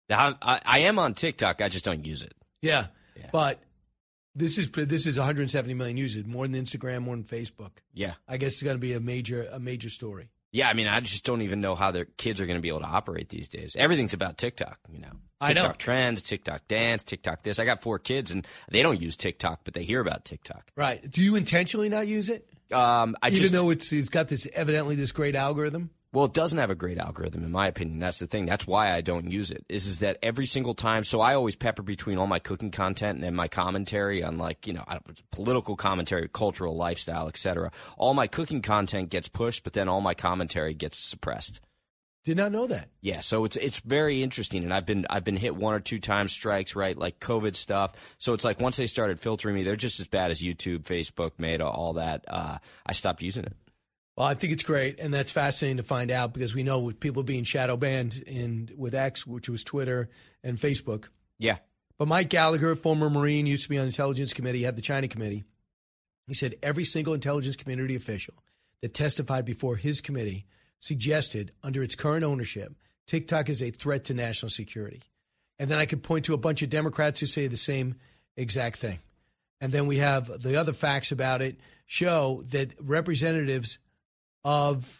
I am on TikTok. I just don't use it. Yeah. But this is 170 million users, more than Instagram, more than Facebook. Yeah. I guess it's going to be a major story. Yeah, I mean, I just don't even know how their kids are going to be able to operate these days. Everything's about TikTok, I know. TikTok trends, TikTok dance, TikTok this. I got 4 kids, and they don't use TikTok, but they hear about TikTok. Right. Do you intentionally not use it? Even though it's got this great algorithm? Well, it doesn't have a great algorithm, in my opinion. That's the thing. That's why I don't use it, is that every single time. So I always pepper between all my cooking content and my commentary on, political commentary, cultural, lifestyle, etc. All my cooking content gets pushed, but then all my commentary gets suppressed. Did not know that. Yeah, so it's very interesting, and I've been hit 1 or 2 times strikes, right, like COVID stuff. So it's like once they started filtering me, they're just as bad as YouTube, Facebook, Meta, all that. I stopped using it. Well, I think it's great, and that's fascinating to find out because we know with people being shadow banned with X, which was Twitter, and Facebook. Yeah. But Mike Gallagher, former Marine, used to be on the Intelligence Committee, had the China Committee. He said every single intelligence community official that testified before his committee suggested, under its current ownership, TikTok is a threat to national security. And then I could point to a bunch of Democrats who say the same exact thing. And then we have the other facts about it show that representatives of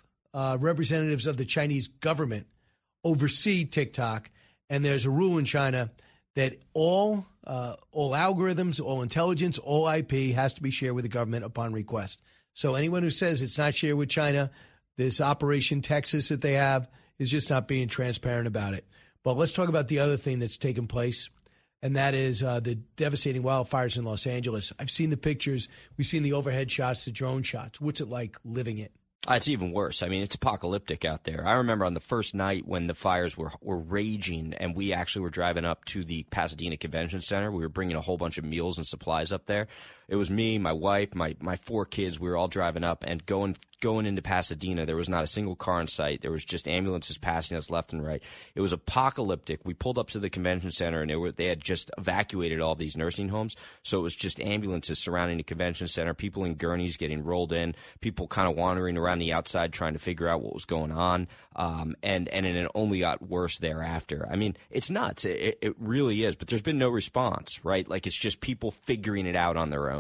the Chinese government oversee TikTok, and there's a rule in China that all algorithms, all intelligence, all IP has to be shared with the government upon request. So anyone who says it's not shared with China, this Operation Texas that they have, is just not being transparent about it. But let's talk about the other thing that's taken place, and that is the devastating wildfires in Los Angeles. I've seen the pictures. We've seen the overhead shots, the drone shots. What's it like living it? It's even worse. I mean, it's apocalyptic out there. I remember on the first night when the fires were raging and we actually were driving up to the Pasadena Convention Center. We were bringing a whole bunch of meals and supplies up there. It was me, my wife, my 4 kids. We were all driving up and going into Pasadena. There was not a single car in sight. There was just ambulances passing us left and right. It was apocalyptic. We pulled up to the convention center and they had just evacuated all these nursing homes. So it was just ambulances surrounding the convention center, people in gurneys getting rolled in, people kind of wandering around the outside trying to figure out what was going on. And it only got worse thereafter. I mean, it's nuts. It really is. But there's been no response, right? Like, it's just people figuring it out on their own.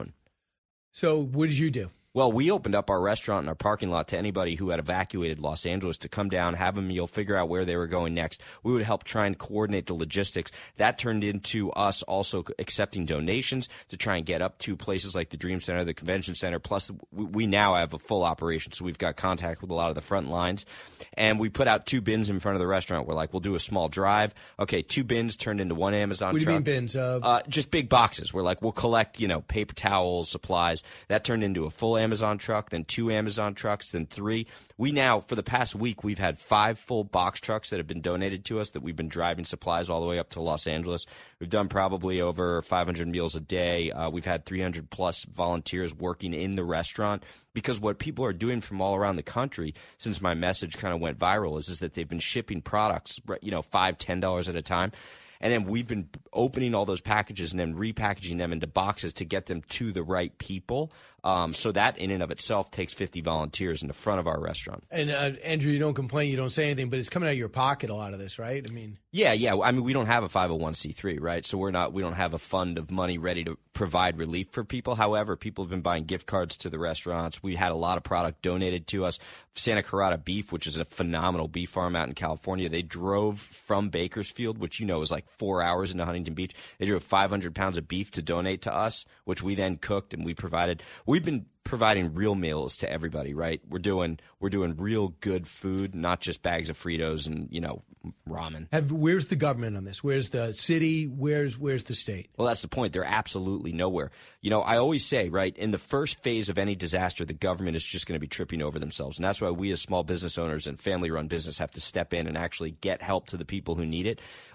So what did you do? Well, we opened up our restaurant in our parking lot to anybody who had evacuated Los Angeles to come down, have a meal, figure out where they were going next. We would help try and coordinate the logistics. That turned into us also accepting donations to try and get up to places like the Dream Center, the Convention Center. Plus, we now have a full operation, so we've got contact with a lot of the front lines. And we put out 2 bins in front of the restaurant. We're like, we'll do a small drive. Okay, 2 bins turned into 1 Amazon truck. What do you mean bins of? Just big boxes. We're like, we'll collect, paper towels, supplies. That turned into a full Amazon truck, then 2 Amazon trucks, then 3. We now, for the past week, we've had 5 full box trucks that have been donated to us that we've been driving supplies all the way up to Los Angeles. We've done probably over 500 meals a day. We've had 300-plus volunteers working in the restaurant because what people are doing from all around the country, since my message kind of went viral, is that they've been shipping products, $5, $10 at a time. And then we've been opening all those packages and then repackaging them into boxes to get them to the right people. So that in and of itself takes 50 volunteers in the front of our restaurant. And Andrew, you don't complain, you don't say anything, but it's coming out of your pocket a lot of this, right? I mean, yeah. I mean, we don't have a 501c3, right? So we don't have a fund of money ready to provide relief for people. However, people have been buying gift cards to the restaurants. We had a lot of product donated to us. Santa Clarita Beef, which is a phenomenal beef farm out in California, they drove from Bakersfield, which is like 4 hours into Huntington Beach. They drove 500 pounds of beef to donate to us, which we then cooked and we provided. We've been providing real meals to everybody, right? We're doing real good food, not just bags of Fritos and ramen. Where's the government on this? Where's the city? Where's the state? Well, that's the point. They're absolutely nowhere. I always say, right, in the first phase of any disaster, the government is just going to be tripping over themselves, and that's why we as small business owners and family-run business have to step in and actually get help to the people who need it.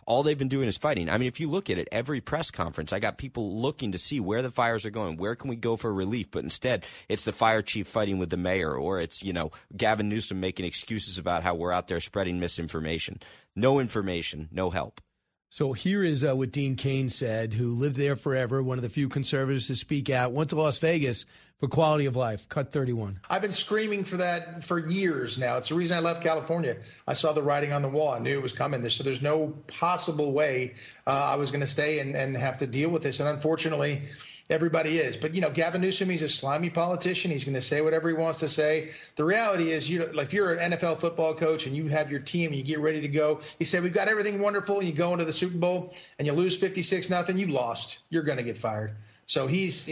All they've been doing is fighting. I mean, if you look at it, every press conference, I got people looking to see where the fires are going, where can we go for relief, but instead it's the fire chief fighting with the mayor, or it's, Gavin Newsom making excuses about how we're out there spreading misinformation. No information, no help. So here is what Dean Cain said, who lived there forever, one of the few conservatives to speak out, went to Las Vegas for quality of life. Cut 31. I've been screaming for that for years now. It's the reason I left California. I saw the writing on the wall. I knew it was coming. So there's no possible way I was going to stay and have to deal with this. And unfortunately, everybody is. But, Gavin Newsom, he's a slimy politician. He's going to say whatever he wants to say. The reality is, if you're an NFL football coach and you have your team and you get ready to go, you say, we've got everything wonderful, and you go into the Super Bowl and you lose 56-0, you lost. You're going to get fired. So his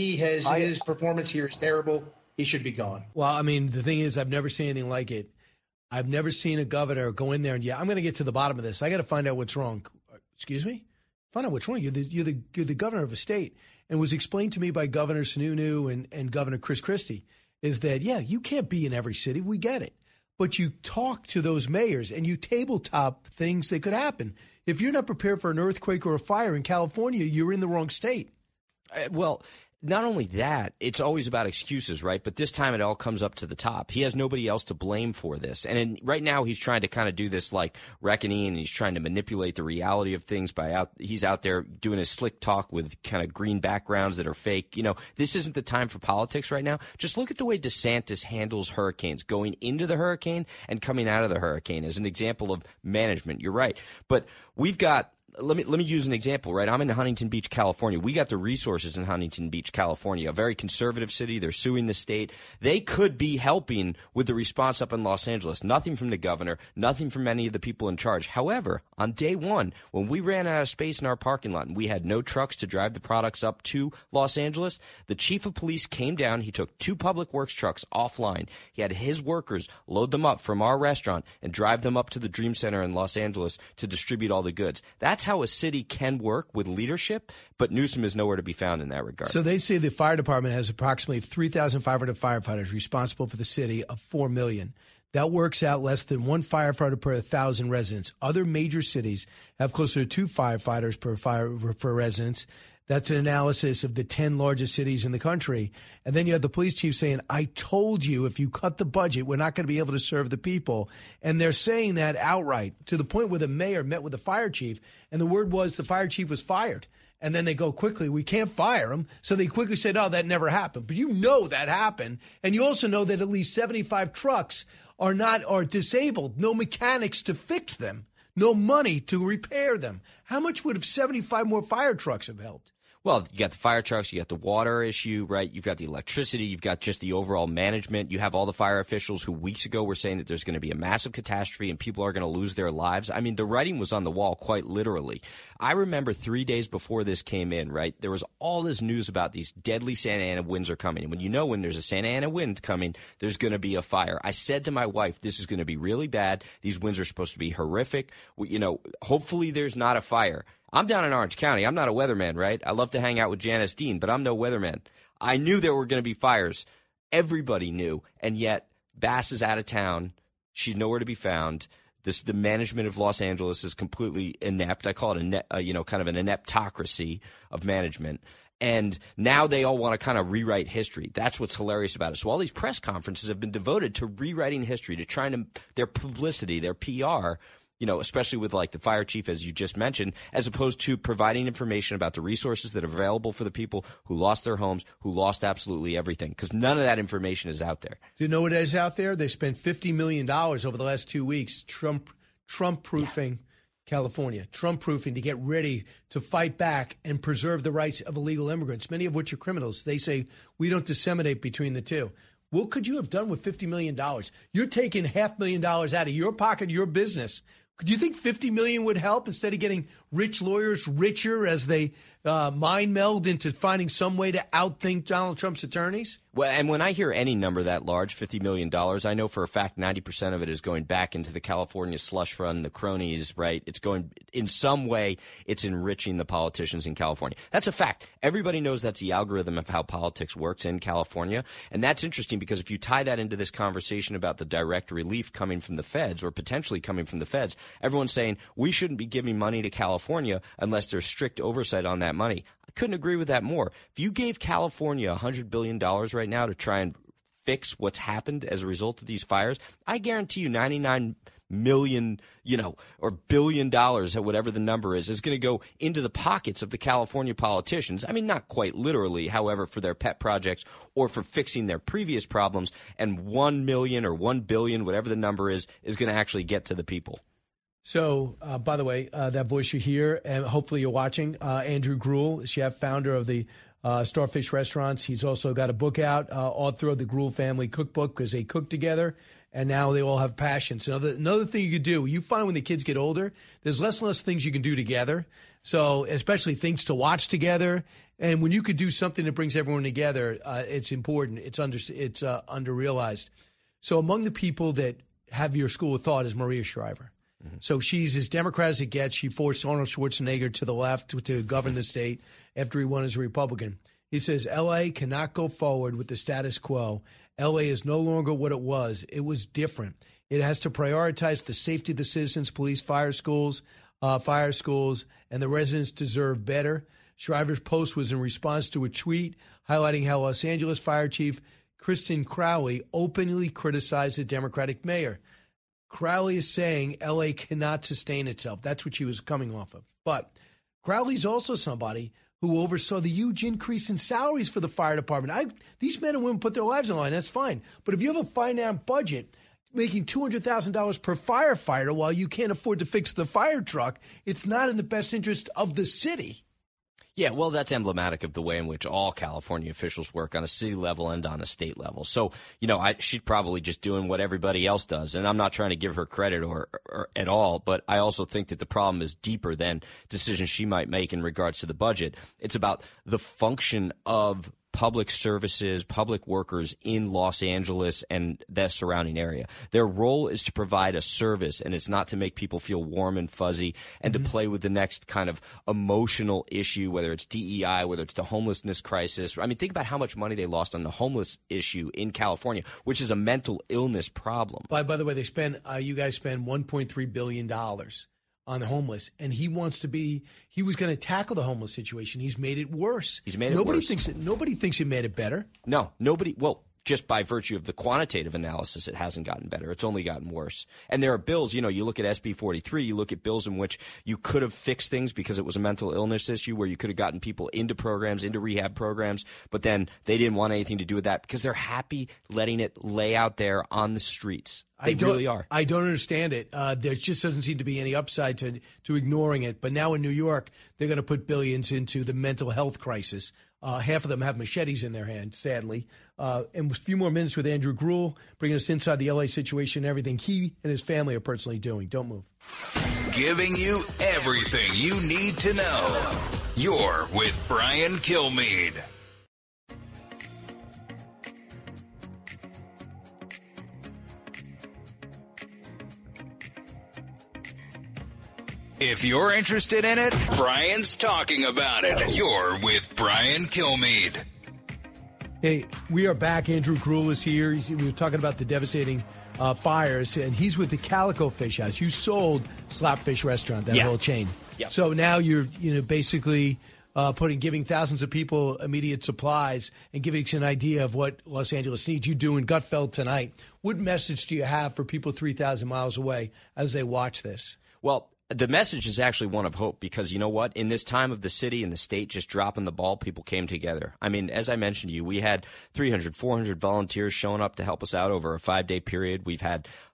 performance here is terrible. He should be gone. Well, I mean, the thing is, I've never seen anything like it. I've never seen a governor go in there and, I'm going to get to the bottom of this. I got to find out what's wrong. Excuse me? Find out what's wrong. You're the governor of a state. And was explained to me by Governor Sununu and Governor Chris Christie is that, you can't be in every city. We get it. But you talk to those mayors and you tabletop things that could happen. If you're not prepared for an earthquake or a fire in California, you're in the wrong state. Well, not only that, it's always about excuses, right? But this time it all comes up to the top. He has nobody else to blame for this. And right now he's trying to kind of do this like reckoning, and he's trying to manipulate the reality of things he's out there doing his slick talk with kind of green backgrounds that are fake. This isn't the time for politics right now. Just look at the way DeSantis handles hurricanes, going into the hurricane and coming out of the hurricane as an example of management. You're right. But we've got Let me use an example, right? I'm in Huntington Beach, California. We got the resources in Huntington Beach, California, a very conservative city. They're suing the state. They could be helping with the response up in Los Angeles. Nothing from the governor, nothing from any of the people in charge. However, on day one, when we ran out of space in our parking lot and we had no trucks to drive the products up to Los Angeles, the chief of police came down. He took 2 public works trucks offline. He had his workers load them up from our restaurant and drive them up to the Dream Center in Los Angeles to distribute all the goods. That's how a city can work with leadership, but Newsom is nowhere to be found in that regard. So they say the fire department has approximately 3,500 firefighters responsible for the city of 4 million. That works out less than 1 firefighter per 1,000 residents. Other major cities have closer to 2 firefighters per residents. That's an analysis of the 10 largest cities in the country. And then you have the police chief saying, I told you if you cut the budget, we're not going to be able to serve the people. And they're saying that outright to the point where the mayor met with the fire chief. And the word was the fire chief was fired. And then they go quickly, we can't fire him. So they quickly said, oh, that never happened. But you know that happened. And you also know that at least 75 trucks are disabled. No mechanics to fix them. No money to repair them. How much would have 75 more fire trucks have helped? Well, you got the fire trucks, you got the water issue, right? You've got the electricity, you've got just the overall management. You have all the fire officials who weeks ago were saying that there's going to be a massive catastrophe and people are going to lose their lives. I mean, the writing was on the wall quite literally. I remember 3 days before this came in, right? There was all this news about these deadly Santa Ana winds are coming. And when there's a Santa Ana wind coming, there's going to be a fire. I said to my wife, this is going to be really bad. These winds are supposed to be horrific. Hopefully there's not a fire. I'm down in Orange County. I'm not a weatherman, right? I love to hang out with Janice Dean, but I'm no weatherman. I knew there were going to be fires. Everybody knew, and yet Bass is out of town. She's nowhere to be found. The management of Los Angeles is completely inept. I call it kind of an ineptocracy of management. And now they all want to kind of rewrite history. That's what's hilarious about it. So all these press conferences have been devoted to rewriting history, to trying to their publicity, their PR. Especially with like the fire chief, as you just mentioned, as opposed to providing information about the resources that are available for the people who lost their homes, who lost absolutely everything, because none of that information is out there. Do you know what is out there? They spent $50 million over the last 2 weeks Trump-proofing California, Trump-proofing to get ready to fight back and preserve the rights of illegal immigrants, many of which are criminals. They say we don't disseminate between the two. What could you have done with $50 million? You're taking $500,000 out of your pocket, your business. Do you think $50 million would help instead of getting rich lawyers richer as they mind meld into finding some way to outthink Donald Trump's attorneys? Well, and when I hear any number that large, $50 million, I know for a fact 90% of it is going back into the California slush fund, the cronies, right? It's going in some way, it's enriching the politicians in California. That's a fact. Everybody knows that's the algorithm of how politics works in California. And that's interesting because if you tie that into this conversation about the direct relief coming from the feds or potentially coming from the feds, everyone's saying we shouldn't be giving money to California unless there's strict oversight on that money. I couldn't agree with that more. If you gave California $100 billion right now to try and fix what's happened as a result of these fires, I guarantee you 99 million, or $1 billion, whatever the number is going to go into the pockets of the California politicians. I mean, not quite literally, however, for their pet projects or for fixing their previous problems. And 1 million or 1 billion, whatever the number is going to actually get to the people. So, by the way, that voice you hear, and hopefully you're watching, Andrew Gruel, chef, founder of the Starfish Restaurants. He's also got a book out, author of the Gruel Family Cookbook, because they cook together, and now they all have passions. Another thing you could do, you find when the kids get older, there's less and less things you can do together, so especially things to watch together. And when you could do something that brings everyone together, it's important. It's under-realized. So among the people that have your school of thought is Maria Shriver. So she's as Democrat as it gets. She forced Arnold Schwarzenegger to the left to govern the state after he won as a Republican. He says L.A. cannot go forward with the status quo. L.A. is no longer what it was. It was different. It has to prioritize the safety of the citizens, police, fire schools, and the residents deserve better. Shriver's post was in response to a tweet highlighting how Los Angeles Fire Chief Kristen Crowley openly criticized the Democratic mayor. Crowley is saying L.A. cannot sustain itself. That's what she was coming off of. But Crowley's also somebody who oversaw the huge increase in salaries for the fire department. These men and women put their lives on the line. That's fine. But if you have a finite budget making $200,000 per firefighter while you can't afford to fix the fire truck, it's not in the best interest of the city. Yeah, well, that's emblematic of the way in which all California officials work on a city level and on a state level. So, she's probably just doing what everybody else does. And I'm not trying to give her credit or at all, but I also think that the problem is deeper than decisions she might make in regards to the budget. It's about the function of public services, public workers in Los Angeles and the surrounding area. Their role is to provide a service, and it's not to make people feel warm and fuzzy and to play with the next kind of emotional issue, whether it's DEI, whether it's the homelessness crisis. I mean, think about how much money they lost on the homeless issue in California, which is a mental illness problem. By the way, you guys spend $1.3 billion on the homeless, and he was going to tackle the homeless situation. He's made it worse. Nobody thinks it made it better. No, nobody. Well, just by virtue of the quantitative analysis, it hasn't gotten better. It's only gotten worse. And there are bills, you look at SB 43, you look at bills in which you could have fixed things because it was a mental illness issue where you could have gotten people into programs, into rehab programs, but then they didn't want anything to do with that because they're happy letting it lay out there on the streets. They really are. I don't understand it. There just doesn't seem to be any upside to ignoring it. But now in New York, they're going to put billions into the mental health crisis. Half of them have machetes in their hand, sadly. And a few more minutes with Andrew Gruel, bringing us inside the L.A. situation and everything he and his family are personally doing. Don't move. Giving you everything you need to know. You're with Brian Kilmeade. If you're interested in it, Brian's talking about it. You're with Brian Kilmeade. Hey, we are back. Andrew Gruel is here. We were talking about the devastating fires, and he's with the Calico Fish House. You sold Slapfish Restaurant, that whole chain. Yeah. So now you're basically giving thousands of people immediate supplies and giving us an idea of what Los Angeles needs. You do in Gutfeld tonight. What message do you have for people 3,000 miles away as they watch this? Well, the message is actually one of hope because you know what? In this time of the city and the state just dropping the ball, people came together. I mean, as I mentioned to you, we had 300, 400 volunteers showing up to help us out over a 5-day period. We've had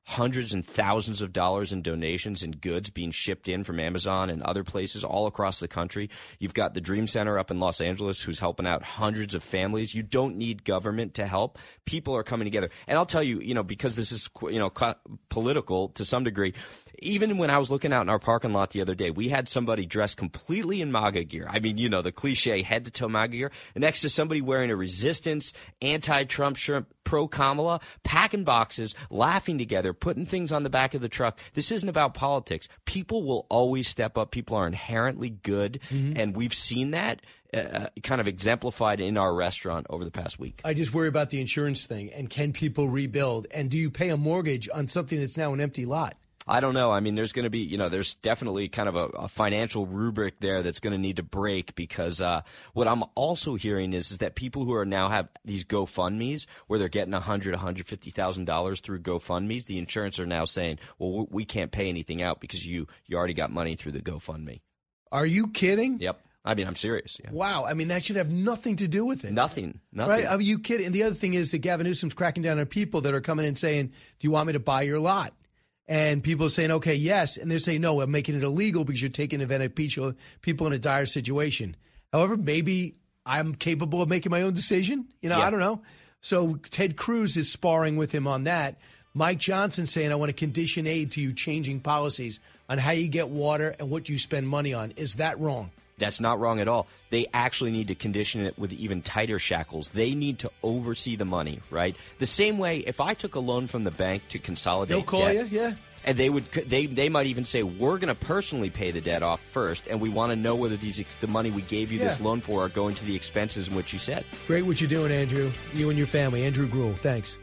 hundreds and thousands of dollars in donations and goods being shipped in from Amazon and other places all across the country. You've got the Dream Center up in Los Angeles who's helping out hundreds of families. You don't need government to help. People are coming together. And I'll tell you, because this is, political to some degree, even when I was looking out in our parking lot the other day, we had somebody dressed completely in MAGA gear. I mean, the cliche head-to-toe MAGA gear, and next to somebody wearing a Resistance, anti-Trump shirt, pro-Kamala, packing boxes, laughing together, putting things on the back of the truck. This isn't about politics. People will always step up. People are inherently good, and we've seen that kind of exemplified in our restaurant over the past week. I just worry about the insurance thing, and can people rebuild? And do you pay a mortgage on something that's now an empty lot? I don't know. I mean, there's going to be, there's definitely kind of a financial rubric there that's going to need to break, because what I'm also hearing is that people who are now have these GoFundMes where they're getting $100,000, $150,000 through GoFundMes, the insurance are now saying, well, we can't pay anything out because you already got money through the GoFundMe. Are you kidding? Yep. I mean, I'm serious. Yeah. Wow. I mean, that should have nothing to do with it. Nothing. Right? Are you kidding? And the other thing is that Gavin Newsom's cracking down on people that are coming in saying, do you want me to buy your lot? And people are saying, okay, yes. And they're saying, no, I'm making it illegal because you're taking advantage of people in a dire situation. However, maybe I'm capable of making my own decision. I don't know. So Ted Cruz is sparring with him on that. Mike Johnson saying, I want to condition aid to you changing policies on how you get water and what you spend money on. Is that wrong? That's not wrong at all. They actually need to condition it with even tighter shackles. They need to oversee the money, right? The same way, if I took a loan from the bank to consolidate they'll call debt, you, yeah. And they might even say, we're going to personally pay the debt off first, and we want to know whether the money we gave you this loan for are going to the expenses in which you said. Great what you're doing, Andrew. You and your family. Andrew Gruel, thanks.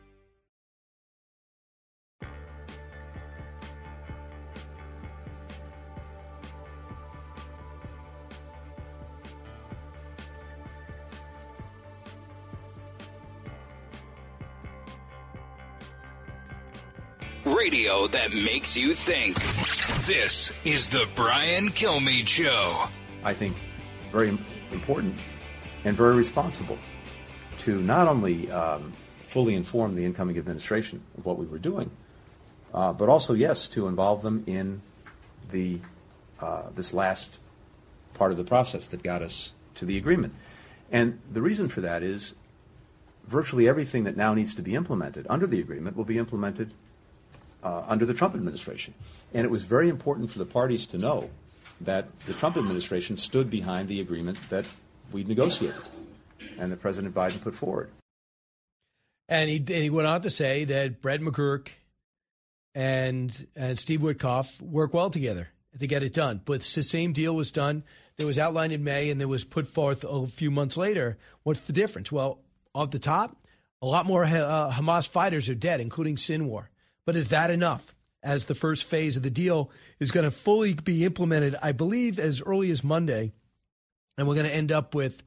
Radio that makes you think. This is the Brian Kilmeade Show. I think very important and very responsible to not only fully inform the incoming administration of what we were doing, but also, yes, to involve them in this last part of the process that got us to the agreement. And the reason for that is virtually everything that now needs to be implemented under the agreement will be implemented under the Trump administration. And it was very important for the parties to know that the Trump administration stood behind the agreement that we negotiated and that President Biden put forward. And he went on to say that Brett McGurk and Steve Witkoff work well together to get it done. But the same deal was done. It was outlined in May and it was put forth a few months later. What's the difference? Well, off the top, a lot more Hamas fighters are dead, including Sinwar. But is that enough? As the first phase of the deal is going to fully be implemented, I believe, as early as Monday, and we're going to end up with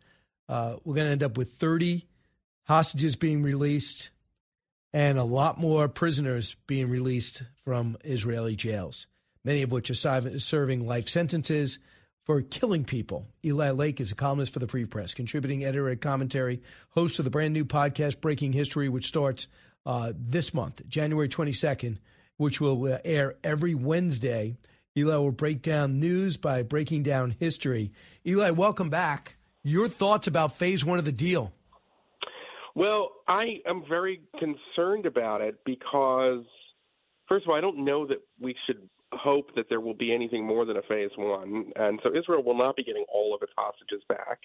30 hostages being released and a lot more prisoners being released from Israeli jails, many of which are serving life sentences for killing people. Eli Lake is a columnist for the Free Press, contributing editor at Commentary, host of the brand new podcast Breaking History, which starts this month, January 22nd, which will air every Wednesday. Eli will break down news by breaking down history. Eli, welcome back. Your thoughts about phase one of the deal? Well, I am very concerned about it because, first of all, I don't know that we should hope that there will be anything more than a phase one. And so Israel will not be getting all of its hostages back.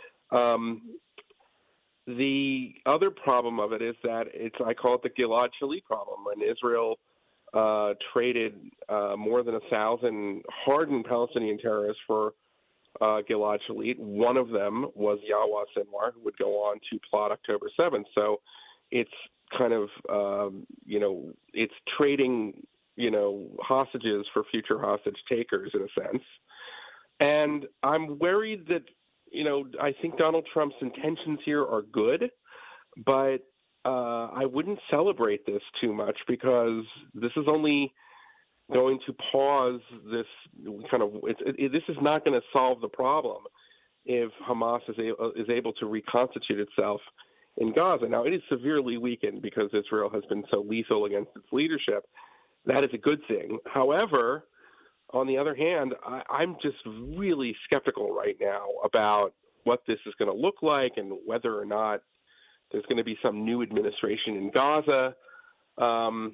The other problem of it is that I call it the Gilad Shalit problem. When Israel traded more than 1,000 hardened Palestinian terrorists for Gilad Shalit, one of them was Yahya Sinwar, who would go on to plot October 7th. So it's kind of, it's trading, hostages for future hostage takers in a sense. And I'm worried that, I think Donald Trump's intentions here are good, but I wouldn't celebrate this too much because this is only going to pause this kind of this is not going to solve the problem if Hamas is able to reconstitute itself in Gaza. Now, it is severely weakened because Israel has been so lethal against its leadership. That is a good thing. However, on the other hand, I'm just really skeptical right now about what this is going to look like and whether or not there's going to be some new administration in Gaza. The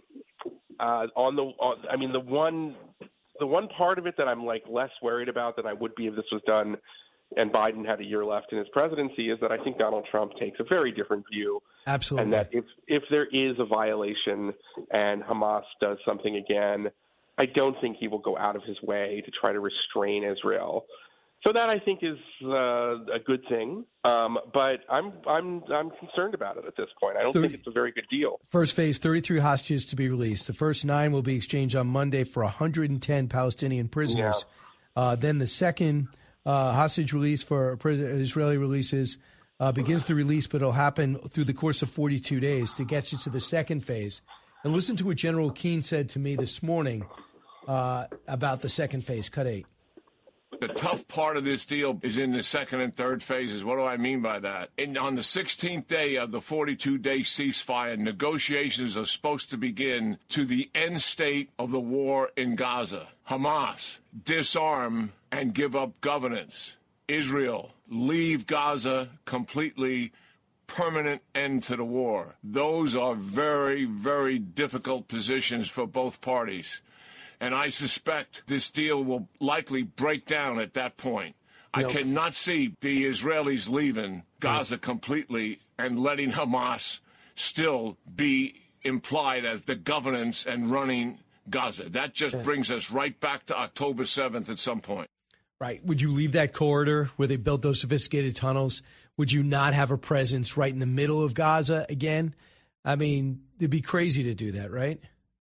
one part of it that I'm less worried about than I would be if this was done and Biden had a year left in his presidency is that I think Donald Trump takes a very different view. Absolutely. And that if there is a violation and Hamas does something again, I don't think he will go out of his way to try to restrain Israel. So that I think is a good thing, but I'm concerned about it at this point. I don't think it's a very good deal. First phase, 33 hostages to be released. The first 9 will be exchanged on Monday for 110 Palestinian prisoners. Yeah. Then the second hostage release for Israeli releases begins the release, but it'll happen through the course of 42 days to get you to the second phase. And listen to what General Keane said to me this morning about the second phase. Cut 8. The tough part of this deal is in the second and third phases. What do I mean by that? On the 16th day of the 42-day ceasefire, negotiations are supposed to begin to the end state of the war in Gaza. Hamas, disarm and give up governance. Israel, leave Gaza completely, permanent end to the war. Those are very, very difficult positions for both parties. And I suspect this deal will likely break down at that point. I cannot see the Israelis leaving Gaza completely and letting Hamas still be implied as the governance and running Gaza. That just brings us right back to October 7th at some point. Right. Would you leave that corridor where they built those sophisticated tunnels? Would you not have a presence right in the middle of Gaza again? I mean, it'd be crazy to do that, right?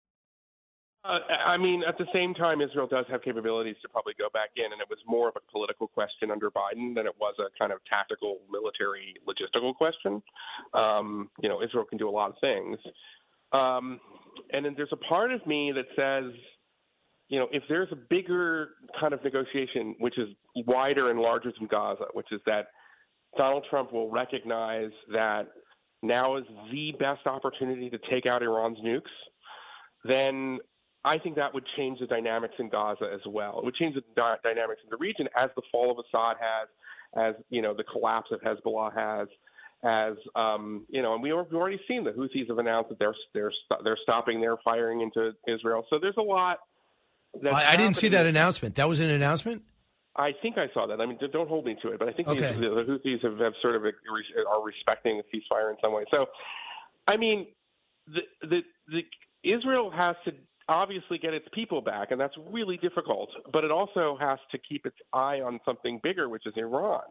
At the same time, Israel does have capabilities to probably go back in, and it was more of a political question under Biden than it was a kind of tactical, military, logistical question. Israel can do a lot of things. And then there's a part of me that says, if there's a bigger kind of negotiation, which is wider and larger than Gaza, which is that Donald Trump will recognize that now is the best opportunity to take out Iran's nukes, then I think that would change the dynamics in Gaza as well. It would change the dynamics in the region as the fall of Assad has, as, the collapse of Hezbollah has, as, and we've already seen the Houthis have announced that they're stopping their firing into Israel. So there's a lot. I didn't see that announcement. That was an announcement? I think I saw that. I mean, don't hold me to it, but I think the Houthis have sort of are respecting the ceasefire in some way. So, I mean, the Israel has to obviously get its people back, and that's really difficult. But it also has to keep its eye on something bigger, which is Iran.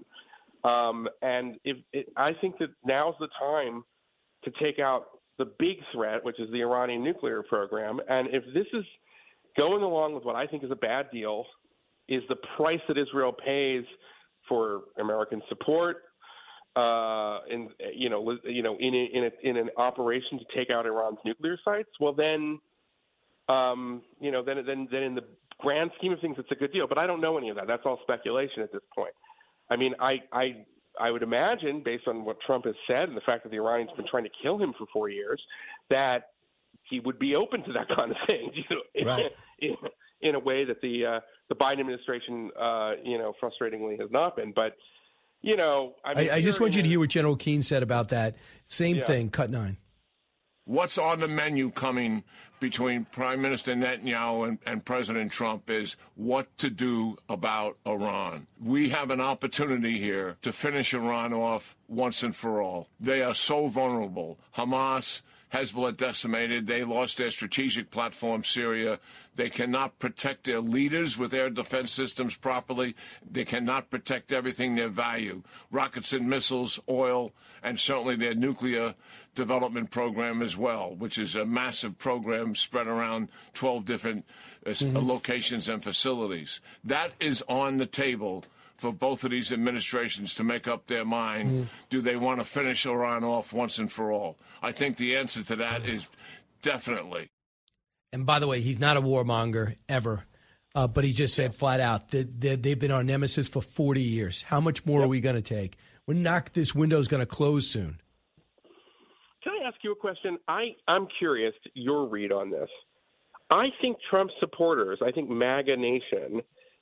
I think that now's the time to take out the big threat, which is the Iranian nuclear program. And if this is going along with what I think is a bad deal, is the price that Israel pays for American support in an operation to take out Iran's nuclear sites, well then in the grand scheme of things, it's a good deal. But I don't know any of that. That's all speculation at this point. I mean, I would imagine, based on what Trump has said and the fact that the Iranians have been trying to kill him for 4 years, that he would be open to that kind of thing, right. in a way that the Biden administration, frustratingly has not been. But, I just want you to hear what General Keane said about that. Same thing, cut 9. What's on the menu coming between Prime Minister Netanyahu and President Trump is what to do about Iran. We have an opportunity here to finish Iran off once and for all. They are so vulnerable. Hamas, Hezbollah decimated. They lost their strategic platform, Syria. They cannot protect their leaders with air defense systems properly. They cannot protect everything they value. Rockets and missiles, oil, and certainly their nuclear development program as well, which is a massive program spread around 12 different locations and facilities. That is on the table for both of these administrations to make up their mind. Do they want to finish Iran off once and for all? I think the answer to that is definitely. And by the way, he's not a warmonger ever, but he just said flat out that they've been our nemesis for 40 years. How much more are we going to take? This window's going to close soon. ask you a question? I'm curious, your read on this. I think Trump supporters, I think MAGA Nation,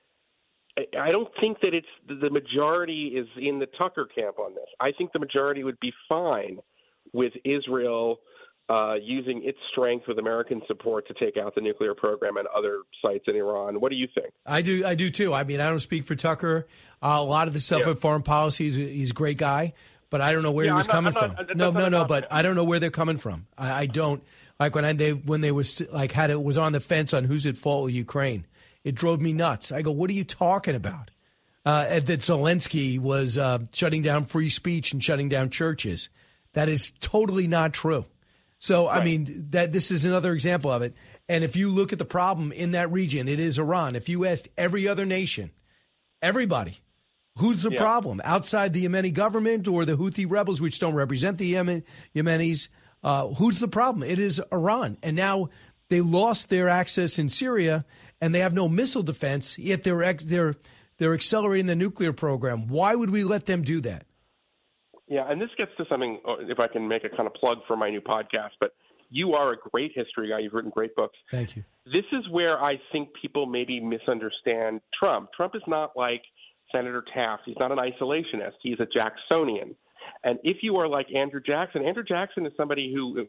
I don't think that it's the majority is in the Tucker camp on this. I think the majority would be fine with Israel using its strength with American support to take out the nuclear program and other sites in Iran. What do you think? I do too. I mean, I don't speak for Tucker. A lot of the stuff with foreign policy, he's a great guy, but I don't know where he was coming from. No, but I don't know where they're coming from. I don't. Like when they was like was on the fence on who's at fault with Ukraine. It drove me nuts. I go, what are you talking about? That Zelensky was shutting down free speech and shutting down churches. That is totally not true. So, right. I mean, this is another example of it. And if you look at the problem in that region, it is Iran. If you asked every other nation, everybody, who's the problem? Outside the Yemeni government or the Houthi rebels, which don't represent the Yemenis, who's the problem? It is Iran. And now they lost their access in Syria, and they have no missile defense, yet they're accelerating the nuclear program. Why would we let them do that? Yeah, and this gets to something, if I can make a kind of plug for my new podcast, but you are a great history guy. You've written great books. Thank you. This is where I think people maybe misunderstand Trump. Trump is not like Senator Taft. He's not an isolationist. He's a Jacksonian. And if you are like Andrew Jackson is somebody who,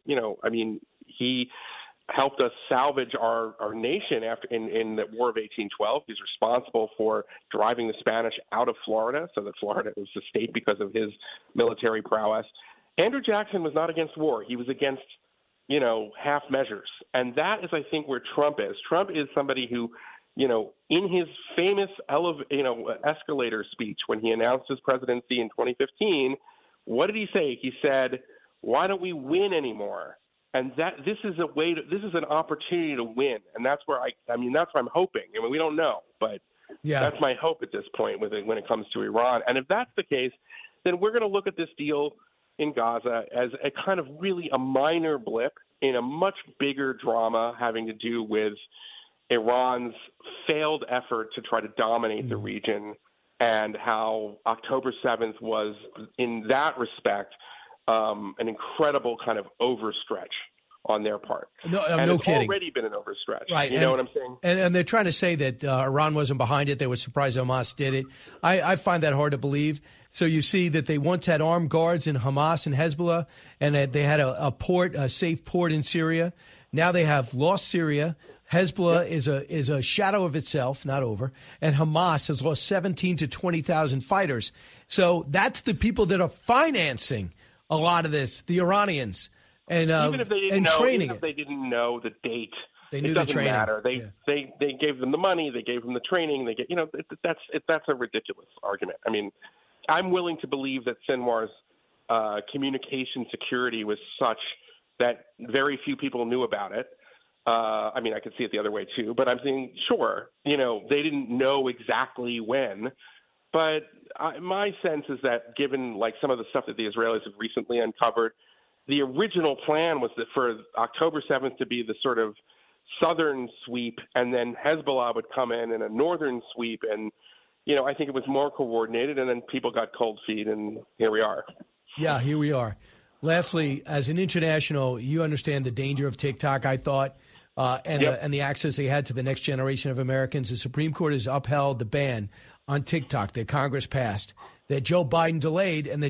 he helped us salvage our nation in the War of 1812. He's responsible for driving the Spanish out of Florida, so that Florida was a state because of his military prowess. Andrew Jackson was not against war. He was against, half measures. And that is, I think, where Trump is. Trump is somebody who, in his famous escalator speech when he announced his presidency in 2015, what did he say? He said, "Why don't we win anymore?" And this is an opportunity to win, and that's where that's what I'm hoping. I mean, we don't know, but that's my hope at this point when it comes to Iran. And if that's the case, then we're going to look at this deal in Gaza as a kind of really a minor blip in a much bigger drama having to do with Iran's failed effort to try to dominate the region, and how October 7th was, in that respect, an incredible kind of overstretch on their part. No it's kidding. Already been an overstretch. Right. You know what I'm saying? And they're trying to say that Iran wasn't behind it. They were surprised Hamas did it. I find that hard to believe. So you see that they once had armed guards in Hamas and Hezbollah, and that they had a safe port in Syria. Now they have lost Syria. Hezbollah is a shadow of itself, not over, and Hamas has lost 17 to 20,000 fighters. So that's the people that are financing a lot of this, the Iranians, and even if they didn't training. Even if they didn't know the date, they knew it doesn't the training. matter. They gave them the money, they gave them the training. They get that's a ridiculous argument. I mean, I'm willing to believe that Sinwar's communication security was such that very few people knew about it. I could see it the other way too, but I'm saying, sure, they didn't know exactly when, but my sense is that given like some of the stuff that the Israelis have recently uncovered, the original plan was that for October 7th to be the sort of southern sweep, and then Hezbollah would come in a northern sweep, and I think it was more coordinated, and then people got cold feet, and here we are. Yeah, here we are. Lastly, as an international, you understand the danger of TikTok, I thought. And the access they had to the next generation of Americans. The Supreme Court has upheld the ban on TikTok that Congress passed, that Joe Biden delayed, and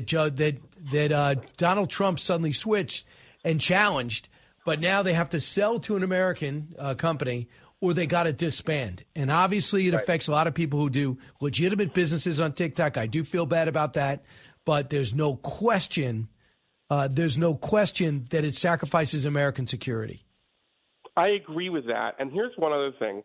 that Donald Trump suddenly switched and challenged. But now they have to sell to an American company, or they got to disband. And obviously it affects a lot of people who do legitimate businesses on TikTok. I do feel bad about that. But there's no question that it sacrifices American security. I agree with that. And here's one other thing.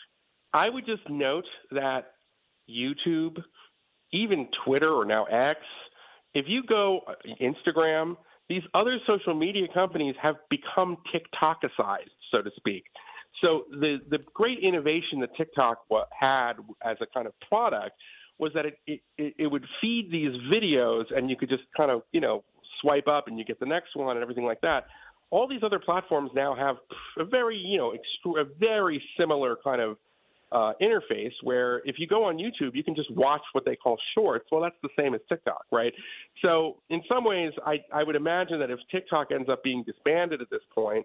I would just note that YouTube, even Twitter or now X, if you go Instagram, these other social media companies have become TikTokicized, so to speak. So the great innovation that TikTok had as a kind of product was that it would feed these videos, and you could just kind of, swipe up and you get the next one and everything like that. All these other platforms now have a very, a very similar kind of interface where if you go on YouTube, you can just watch what they call shorts. Well, that's the same as TikTok, right? So in some ways, I would imagine that if TikTok ends up being disbanded at this point,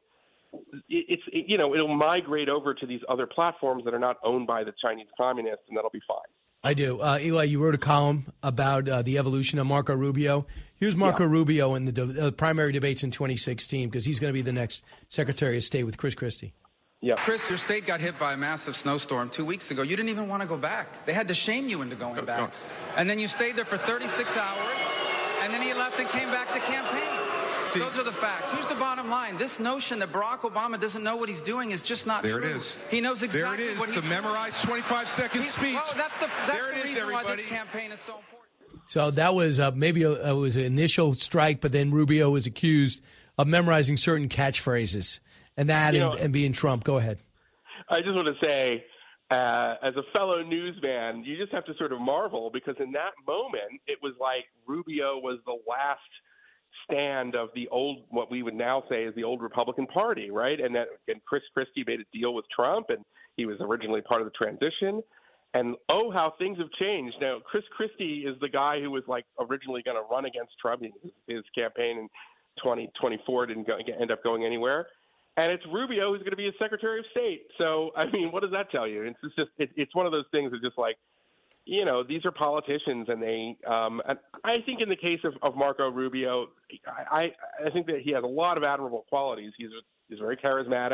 it'll migrate over to these other platforms that are not owned by the Chinese communists, and that'll be fine. I do. Eli, you wrote a column about the evolution of Marco Rubio. Here's Marco Rubio in the primary debates in 2016, because he's going to be the next Secretary of State with Chris Christie. Yeah. Chris, your state got hit by a massive snowstorm 2 weeks ago. You didn't even want to go back. They had to shame you into going back. And then you stayed there for 36 hours, and then he left and came back to campaign. Those are the facts. Here's the bottom line. This notion that Barack Obama doesn't know what he's doing is just not true. There it is. He knows exactly what he's doing. There it is, the memorized 25-second speech. Well, that's the reason everybody. why this campaign is so important. So that was maybe it was an initial strike, but then Rubio was accused of memorizing certain catchphrases and being Trump. Go ahead. I just want to say, as a fellow newsman, you just have to sort of marvel, because in that moment, it was like Rubio was the last stand of the old, what we would now say is the old Republican Party, right? And Chris Christie made a deal with Trump, and he was originally part of the transition. And how things have changed. Now, Chris Christie is the guy who was like originally going to run against Trump. His campaign in 2024 didn't end up going anywhere. And it's Rubio who's going to be his Secretary of State. So, I mean, what does that tell you? It's one of those things that just like, these are politicians, and they. And I think in the case of Marco Rubio, I think that he has a lot of admirable qualities. He's very charismatic,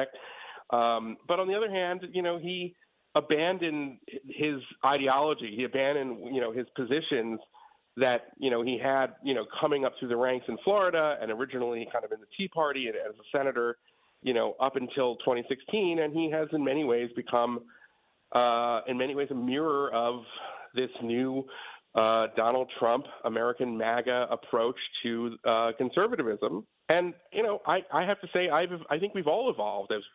but on the other hand, he abandoned his ideology. He abandoned his positions that he had coming up through the ranks in Florida, and originally kind of in the Tea Party and as a senator, up until 2016, and he has in many ways become a mirror of this new Donald Trump, American MAGA approach to conservatism. And I have to say, I think we've all evolved. As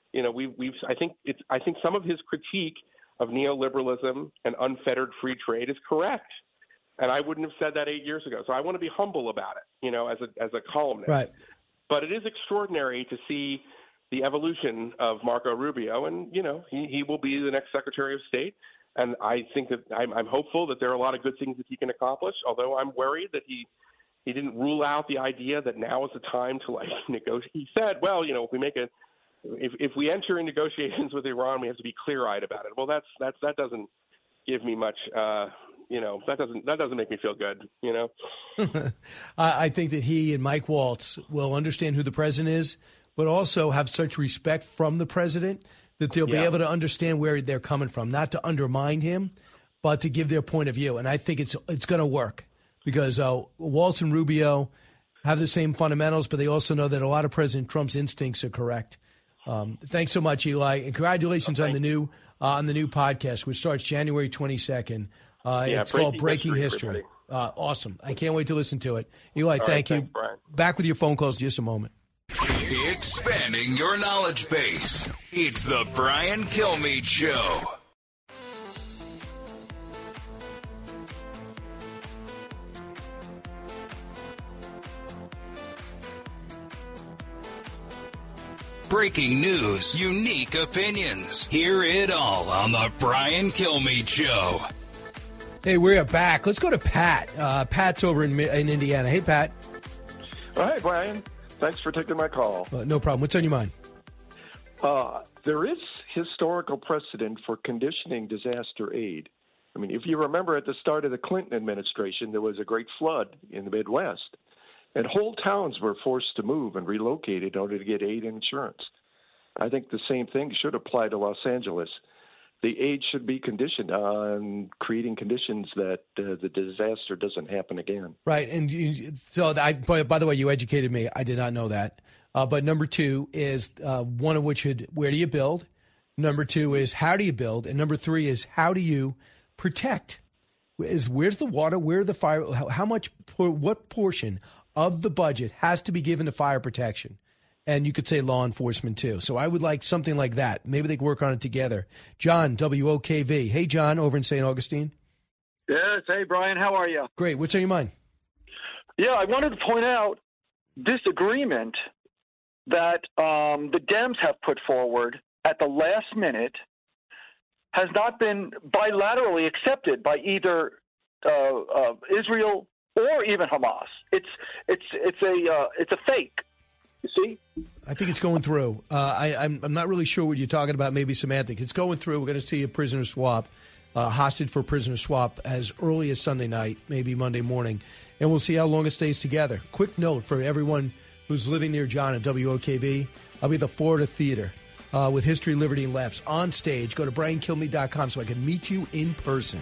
I think some of his critique of neoliberalism and unfettered free trade is correct, and I wouldn't have said that 8 years ago. So I want to be humble about it, as a columnist. Right. But it is extraordinary to see the evolution of Marco Rubio, and he will be the next Secretary of State. And I think that I'm hopeful that there are a lot of good things that he can accomplish, although I'm worried that he didn't rule out the idea that now is the time to negotiate. He said, well, if we enter in negotiations with Iran, we have to be clear-eyed about it. Well, that doesn't give me much, that doesn't make me feel good, I think that he and Mike Waltz will understand who the president is, but also have such respect from the president that they'll be able to understand where they're coming from, not to undermine him, but to give their point of view. And I think it's going to work, because Waltz and Rubio have the same fundamentals, but they also know that a lot of President Trump's instincts are correct. Thanks so much, Eli, and congratulations on the new podcast, which starts January 22nd. It's called Breaking History. Awesome! I can't wait to listen to it. Eli, thank you. Thanks, Brian. Back with your phone calls in just a moment. Expanding your knowledge base. It's the Brian Kilmeade Show. Breaking news, unique opinions. Hear it all on the Brian Kilmeade Show. Hey, we're back. Let's go to Pat. Pat's over in Indiana. Hey, Pat. Hi, Brian. Thanks for taking my call. No problem. What's on your mind? There is historical precedent for conditioning disaster aid. I mean, if you remember at the start of the Clinton administration, there was a great flood in the Midwest, and whole towns were forced to move and relocate in order to get aid and insurance. I think the same thing should apply to Los Angeles. The aid should be conditioned on creating conditions that the disaster doesn't happen again. Right. And by the way, you educated me. I did not know that. But number two is one of which where do you build? Number two is how do you build? And number three is how do you protect? Where's the water? Where are the fire? What portion of the budget has to be given to fire protection? And you could say law enforcement, too. So I would like something like that. Maybe they can work on it together. John, WOKV. Hey, John, over in St. Augustine. Yes. Hey, Brian. How are you? Great. What's on your mind? Yeah, I wanted to point out this agreement that the Dems have put forward at the last minute has not been bilaterally accepted by either Israel or even Hamas. It's a fake. You see? I think it's going through. I'm not really sure what you're talking about. Maybe semantic. It's going through. We're going to see a prisoner swap, hostage for prisoner swap, as early as Sunday night, maybe Monday morning, and we'll see how long it stays together. Quick note for everyone who's living near John at WOKV. I'll be at the Florida Theater with History, Liberty, and Laughs on stage. Go to BrianKilmeade.com so I can meet you in person.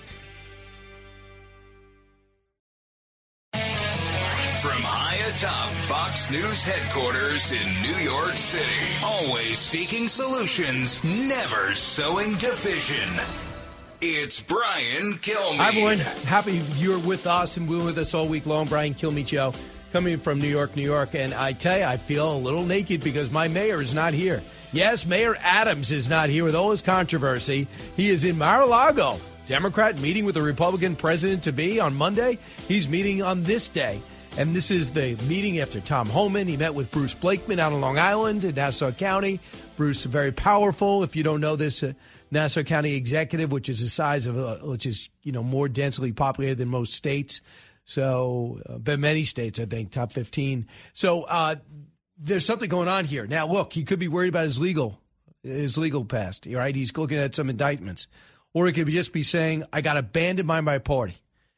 From high atop Fox News headquarters in New York City, always seeking solutions, never sowing division. It's Brian Kilmeade. Hi, everyone. Happy you're with us and we're with us all week long. Brian Kilmeade Show, coming from New York, New York. And I tell you, I feel a little naked because my mayor is not here. Yes, Mayor Adams is not here with all his controversy. He is in Mar-a-Lago. Democrat meeting with the Republican president-to-be on Monday. He's meeting on this day. And this is the meeting after Tom Homan. He met with Bruce Blakeman out on Long Island in Nassau County. Bruce, very powerful. If you don't know this, Nassau County executive, which is the size of, which is, more densely populated than most states. So, but many states, I think, top 15. So there's something going on here. Now, look, he could be worried about his legal past, right? He's looking at some indictments. Or he could just be saying, I got abandoned by my party.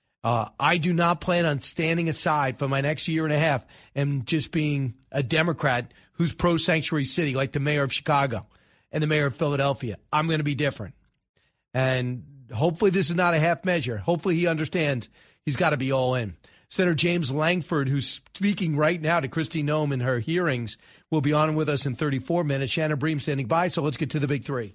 I do not plan on standing aside for my next year and a half and just being a Democrat who's pro-sanctuary city, like the mayor of Chicago and the mayor of Philadelphia. I'm going to be different. And hopefully this is not a half measure. Hopefully he understands he's got to be all in. Senator James Langford, who's speaking right now to Kristi Noem in her hearings, will be on with us in 34 minutes. Shannon Bream standing by, so let's get to the big three.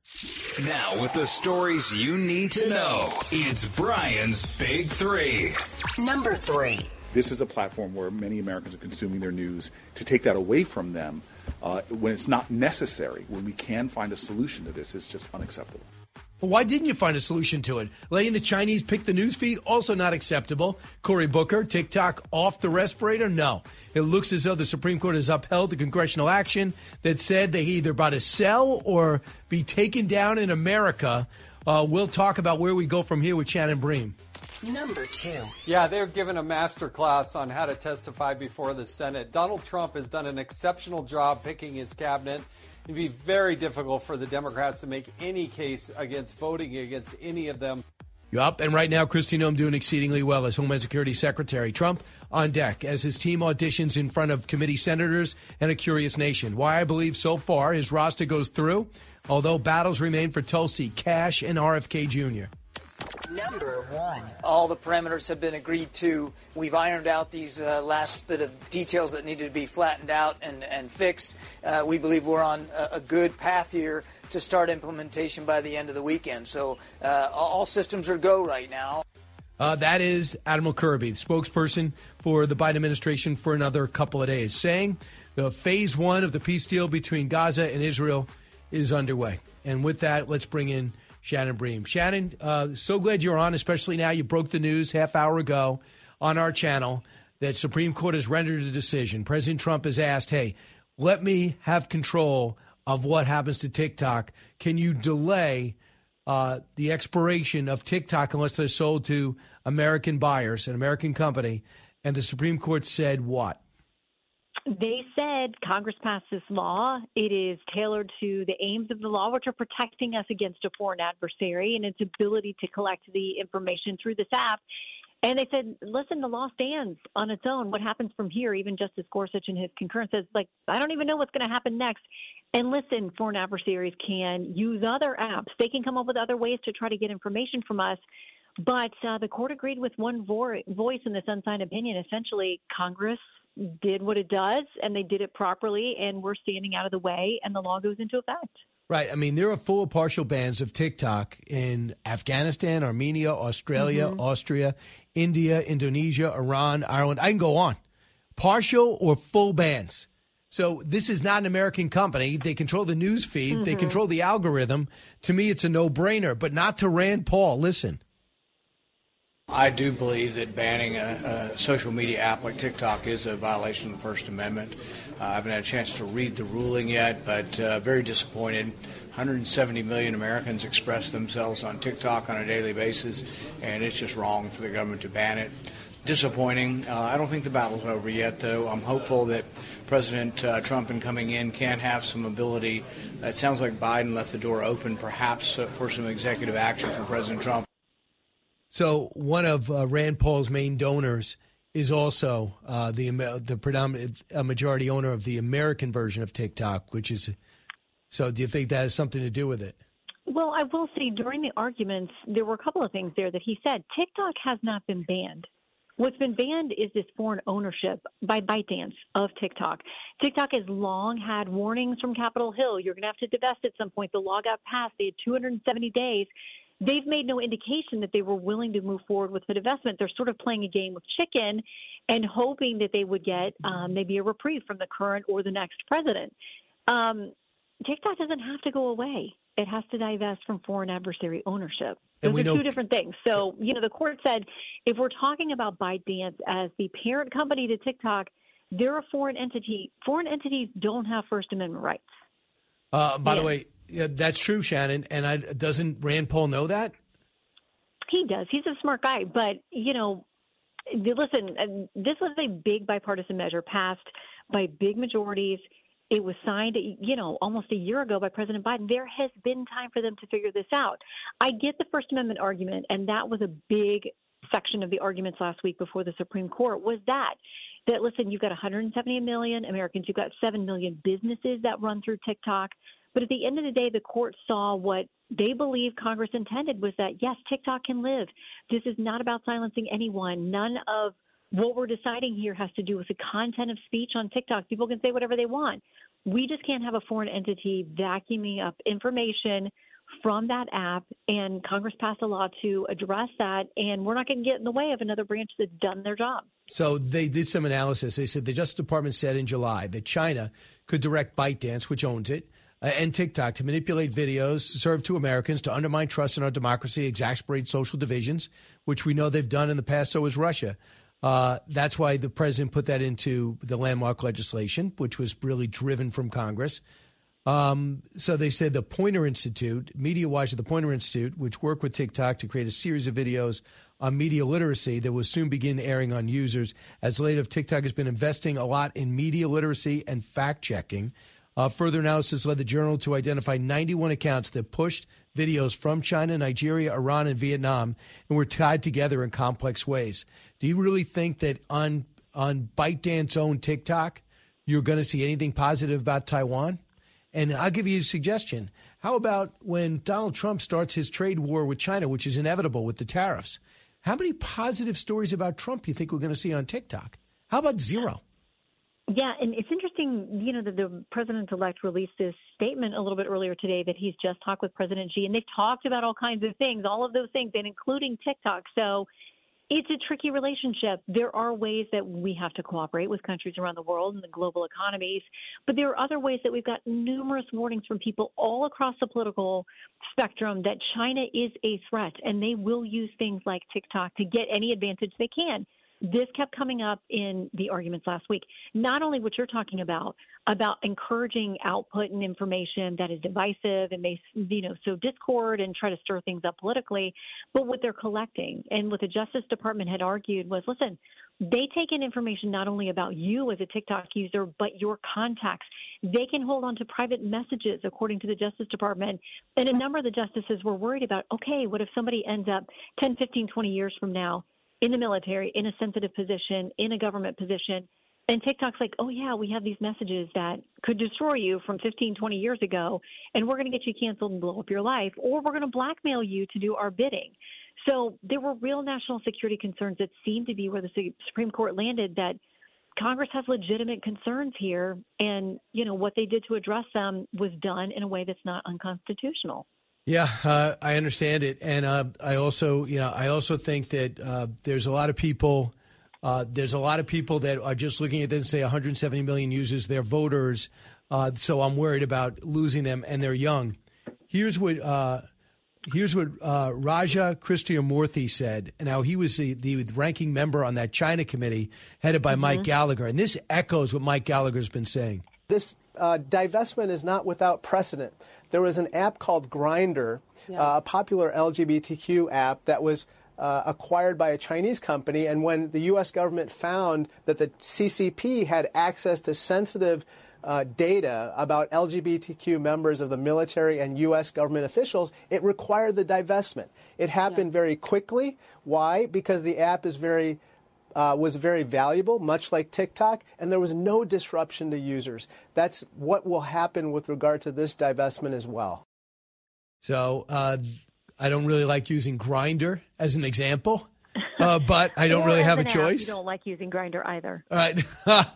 Now, with the stories you need to know, it's Brian's Big Three. Number 3. This is a platform where many Americans are consuming their news. To take that away from them when it's not necessary, when we can find a solution to this, is just unacceptable. Well, why didn't you find a solution to it? Letting the Chinese pick the news feed, also not acceptable. Cory Booker, TikTok off the respirator? No. It looks as though the Supreme Court has upheld the congressional action that said they either about to sell or be taken down in America. We'll talk about where we go from here with Shannon Bream. Number 2. Yeah, they're given a master class on how to testify before the Senate. Donald Trump has done an exceptional job picking his cabinet. It'd be very difficult for the Democrats to make any case against voting against any of them. Yup, and right now, Kristi Noem doing exceedingly well as Homeland Security Secretary. Trump on deck as his team auditions in front of committee senators and a curious nation. Why I believe so far his roster goes through, although battles remain for Tulsi, Cash, and RFK Jr. Number 1. All the parameters have been agreed to. We've ironed out these last bit of details that needed to be flattened out and fixed. We believe we're on a good path here to start implementation by the end of the weekend. So all systems are go right now. That is Admiral Kirby, the spokesperson for the Biden administration for another couple of days, saying the phase 1 of the peace deal between Gaza and Israel is underway. And with that, let's bring in Shannon Bream. Shannon, so glad you're on, especially now. You broke the news half hour ago on our channel that Supreme Court has rendered a decision. President Trump has asked, hey, let me have control of what happens to TikTok. Can you delay the expiration of TikTok unless they're sold to American buyers, an American company? And the Supreme Court said what? They said Congress passed this law. It is tailored to the aims of the law, which are protecting us against a foreign adversary and its ability to collect the information through this app. And they said, listen, the law stands on its own. What happens from here, even Justice Gorsuch in his concurrence says, I don't even know what's going to happen next. And listen, foreign adversaries can use other apps. They can come up with other ways to try to get information from us. But the court agreed with one voice in this unsigned opinion. Essentially, Congress did what it does, and they did it properly, and we're standing out of the way, and the law goes into effect. Right. I mean, there are full or partial bans of TikTok in Afghanistan, Armenia, Australia, Austria, India, Indonesia, Iran, Ireland. I can go on. Partial or full bans. So this is not an American company. They control the news feed. They control the algorithm. To me, it's a no-brainer, but not to Rand Paul. Listen. I do believe that banning a social media app like TikTok is a violation of the First Amendment. I haven't had a chance to read the ruling yet, but very disappointed. 170 million Americans express themselves on TikTok on a daily basis, and it's just wrong for the government to ban it. Disappointing. I don't think the battle's over yet, though. I'm hopeful that President Trump, in coming in, can have some ability. It sounds like Biden left the door open, perhaps, for some executive action from President Trump. So one of Rand Paul's main donors is also the predominant majority owner of the American version of TikTok, which is. So do you think that has something to do with it? Well, I will say during the arguments, there were a couple of things there that he said. TikTok has not been banned. What's been banned is this foreign ownership by ByteDance of TikTok. TikTok has long had warnings from Capitol Hill. You're going to have to divest at some point. The law got passed. They had 270 days. They've made no indication that they were willing to move forward with the divestment. They're sort of playing a game of chicken and hoping that they would get maybe a reprieve from the current or the next president. TikTok doesn't have to go away. It has to divest from foreign adversary ownership. Those are two different things. So, the court said if we're talking about ByteDance as the parent company to TikTok, they're a foreign entity. Foreign entities don't have First Amendment rights. By the way, that's true, Shannon. And doesn't Rand Paul know that? He does. He's a smart guy. But, listen, this was a big bipartisan measure passed by big majorities. It was signed, almost a year ago by President Biden. There has been time for them to figure this out. I get the First Amendment argument, and that was a big section of the arguments last week before the Supreme Court, was that listen, you've got 170 million Americans, you've got 7 million businesses that run through TikTok. But at the end of the day, the court saw what they believe Congress intended was that, yes, TikTok can live. This is not about silencing anyone. None of what we're deciding here has to do with the content of speech on TikTok. People can say whatever they want. We just can't have a foreign entity vacuuming up information from that app, and Congress passed a law to address that, and we're not going to get in the way of another branch that's done their job. So they did some analysis. They said the Justice Department said in July that China could direct ByteDance, which owns it, and TikTok to manipulate videos served to Americans to undermine trust in our democracy, exasperate social divisions, which we know they've done in the past. So is Russia. That's why the president put that into the landmark legislation, which was really driven from Congress. So they said the Poynter Institute, MediaWatch at the Poynter Institute, which worked with TikTok to create a series of videos on media literacy that will soon begin airing on users. As late of TikTok has been investing a lot in media literacy and fact-checking. Further analysis led the Journal to identify 91 accounts that pushed videos from China, Nigeria, Iran, and Vietnam and were tied together in complex ways. Do you really think that on ByteDance's own TikTok, you're going to see anything positive about Taiwan? And I'll give you a suggestion. How about when Donald Trump starts his trade war with China, which is inevitable with the tariffs? How many positive stories about Trump do you think we're going to see on TikTok? How about zero? Yeah, and it's interesting, that the president-elect released this statement a little bit earlier today that he's just talked with President Xi, and they've talked about all kinds of things, all of those things, and including TikTok. So it's a tricky relationship. There are ways that we have to cooperate with countries around the world and the global economies, but there are other ways that we've got numerous warnings from people all across the political spectrum that China is a threat, and they will use things like TikTok to get any advantage they can. This kept coming up in the arguments last week. Not only what you're talking about encouraging output and information that is divisive and may, sow discord and try to stir things up politically, but what they're collecting. And what the Justice Department had argued was, listen, they take in information not only about you as a TikTok user, but your contacts. They can hold on to private messages, according to the Justice Department. And a number of the justices were worried about, okay, what if somebody ends up 10, 15, 20 years from now in the military, in a sensitive position, in a government position, and TikTok's like, oh, yeah, we have these messages that could destroy you from 15, 20 years ago, and we're going to get you canceled and blow up your life, or we're going to blackmail you to do our bidding. So there were real national security concerns that seemed to be where the Supreme Court landed, that Congress has legitimate concerns here, and, what they did to address them was done in a way that's not unconstitutional. Yeah, I understand it, and I also think that there's a lot of people. There's a lot of people that are just looking at this and say 170 million users, they're voters. So I'm worried about losing them, and they're young. Here's what Here's what Raja Krishnamurthy said. Now, he was the ranking member on that China committee headed by Mike Gallagher. And this echoes what Mike Gallagher's been saying. This divestment is not without precedent. There was an app called Grindr, a popular LGBTQ app that was acquired by a Chinese company. And when the U.S. government found that the CCP had access to sensitive data about LGBTQ members of the military and U.S. government officials, it required the divestment. It happened very quickly. Why? Because the app is was very valuable, much like TikTok, and there was no disruption to users. That's what will happen with regard to this divestment as well. So I don't really like using Grindr as an example. But I don't really have a choice. You don't like using Grindr either. All right.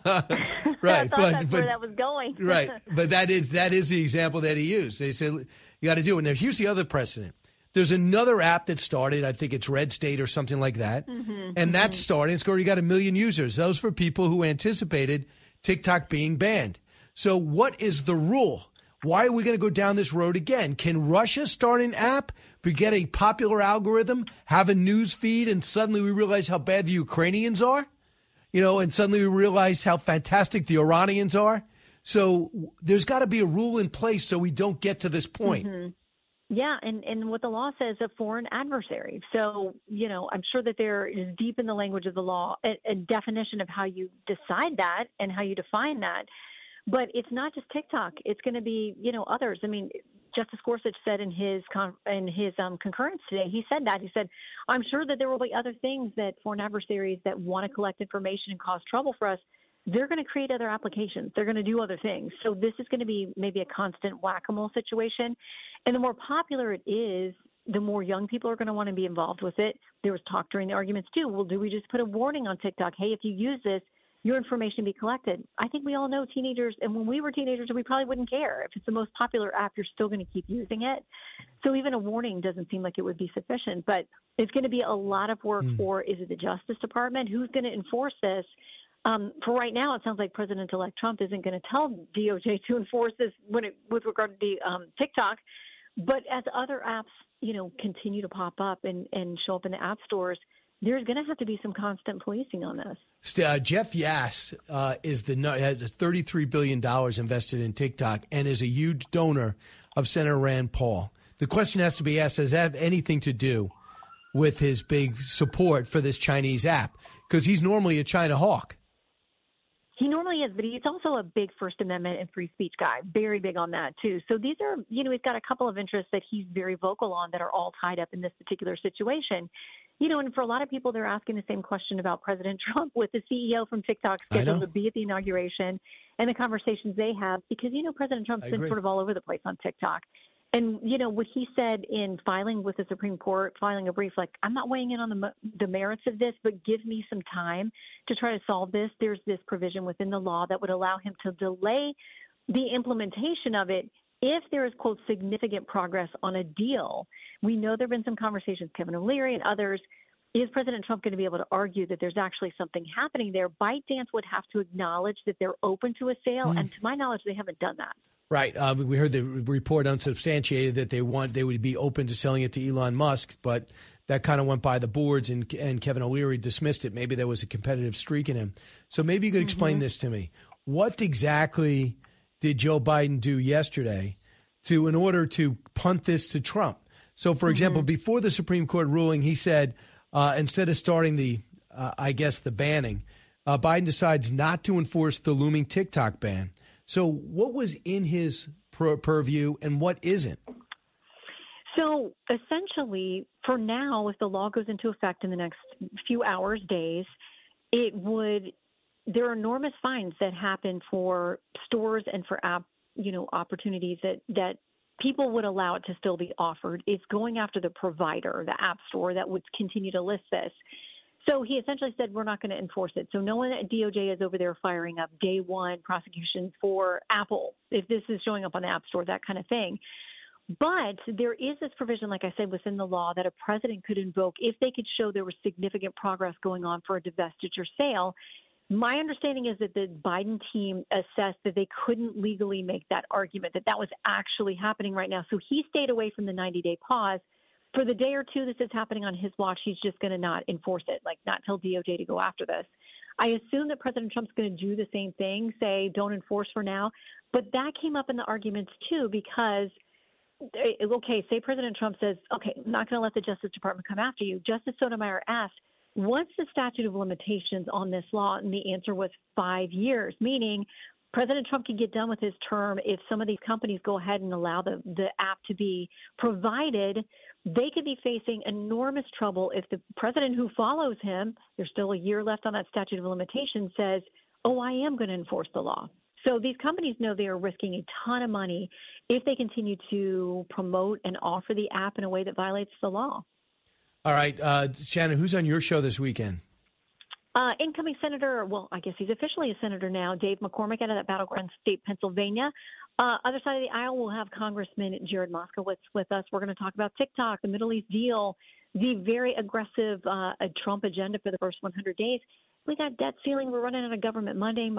Right. That's where that was going. Right. But that is the example that he used. They said, you got to do it. Now, here's the other precedent. There's another app that started. I think it's Red State or something like that. And that's starting. It's already got 1 million users. Those for people who anticipated TikTok being banned. So what is the rule? Why are we going to go down this road again? Can Russia start an app, get a popular algorithm, have a news feed, and suddenly we realize how bad the Ukrainians are? And suddenly we realize how fantastic the Iranians are? So there's got to be a rule in place so we don't get to this point. Yeah, and what the law says, a foreign adversary. So, I'm sure that there is deep in the language of the law a definition of how you decide that and how you define that. But it's not just TikTok. It's going to be, others. I mean, Justice Gorsuch said in his concurrence today, he said that. He said, I'm sure that there will be other things that foreign adversaries that want to collect information and cause trouble for us, they're going to create other applications. They're going to do other things. So this is going to be maybe a constant whack-a-mole situation. And the more popular it is, the more young people are going to want to be involved with it. There was talk during the arguments, too. Well, do we just put a warning on TikTok? Hey, if you use this, your information be collected. I think we all know teenagers, and when we were teenagers, we probably wouldn't care. If it's the most popular app, you're still going to keep using it. So even a warning doesn't seem like it would be sufficient. But it's going to be a lot of work for, is it the Justice Department? Who's going to enforce this? For right now, it sounds like President-elect Trump isn't going to tell DOJ to enforce this with regard to the TikTok. But as other apps, continue to pop up and show up in the app stores, there's going to have to be some constant policing on this. Jeff Yass has $33 billion invested in TikTok and is a huge donor of Senator Rand Paul. The question has to be asked, does that have anything to do with his big support for this Chinese app? Because he's normally a China hawk. He normally is, but he's also a big First Amendment and free speech guy, very big on that, too. So these are, he's got a couple of interests that he's very vocal on that are all tied up in this particular situation. And for a lot of people, they're asking the same question about President Trump with the CEO from TikTok scheduled to be at the inauguration and the conversations they have because, President Trump's been sort of all over the place on TikTok. And, what he said in filing with the Supreme Court, filing a brief, like, I'm not weighing in on the merits of this, but give me some time to try to solve this. There's this provision within the law that would allow him to delay the implementation of it if there is, quote, significant progress on a deal. We know there have been some conversations, Kevin O'Leary and others. Is President Trump going to be able to argue that there's actually something happening there? ByteDance would have to acknowledge that they're open to a sale, and to my knowledge, they haven't done that. Right. We heard the report unsubstantiated that they would be open to selling it to Elon Musk, but that kind of went by the boards, and Kevin O'Leary dismissed it. Maybe there was a competitive streak in him. So maybe you could explain this to me. What exactly did Joe Biden do yesterday in order to punt this to Trump? So, for example, before the Supreme Court ruling, he said instead of starting the banning, Biden decides not to enforce the looming TikTok ban. So what was in his purview and what isn't? So essentially, for now, if the law goes into effect in the next few hours, days, there are enormous fines that happen for stores and for app, opportunities that people would allow it to still be offered. It's going after the provider, the app store that would continue to list this. So he essentially said, we're not going to enforce it. So no one at DOJ is over there firing up day one prosecutions for Apple, if this is showing up on the App Store, that kind of thing. But there is this provision, like I said, within the law that a president could invoke if they could show there was significant progress going on for a divestiture sale. My understanding is that the Biden team assessed that they couldn't legally make that argument, that was actually happening right now. So he stayed away from the 90-day pause for the day or two this is happening on his watch, he's just going to not enforce it, like not tell DOJ to go after this. I assume that President Trump's going to do the same thing, say don't enforce for now. But that came up in the arguments, too, because, okay, say President Trump says, okay, I'm not going to let the Justice Department come after you. Justice Sotomayor asked, what's the statute of limitations on this law? And the answer was 5 years, meaning President Trump can get done with his term if some of these companies go ahead and allow the app to be provided. They could be facing enormous trouble if the president who follows him, there's still a year left on that statute of limitations, says, oh, I am going to enforce the law. So these companies know they are risking a ton of money if they continue to promote and offer the app in a way that violates the law. All right, Shannon, who's on your show this weekend? Incoming Senator, well, I guess he's officially a senator now, Dave McCormick out of that battleground state, Pennsylvania. Other side of the aisle, we'll have Congressman Jared Moskowitz with us. We're going to talk about TikTok, the Middle East deal, the very aggressive Trump agenda for the first 100 days. We got debt ceiling. We're running out of government money,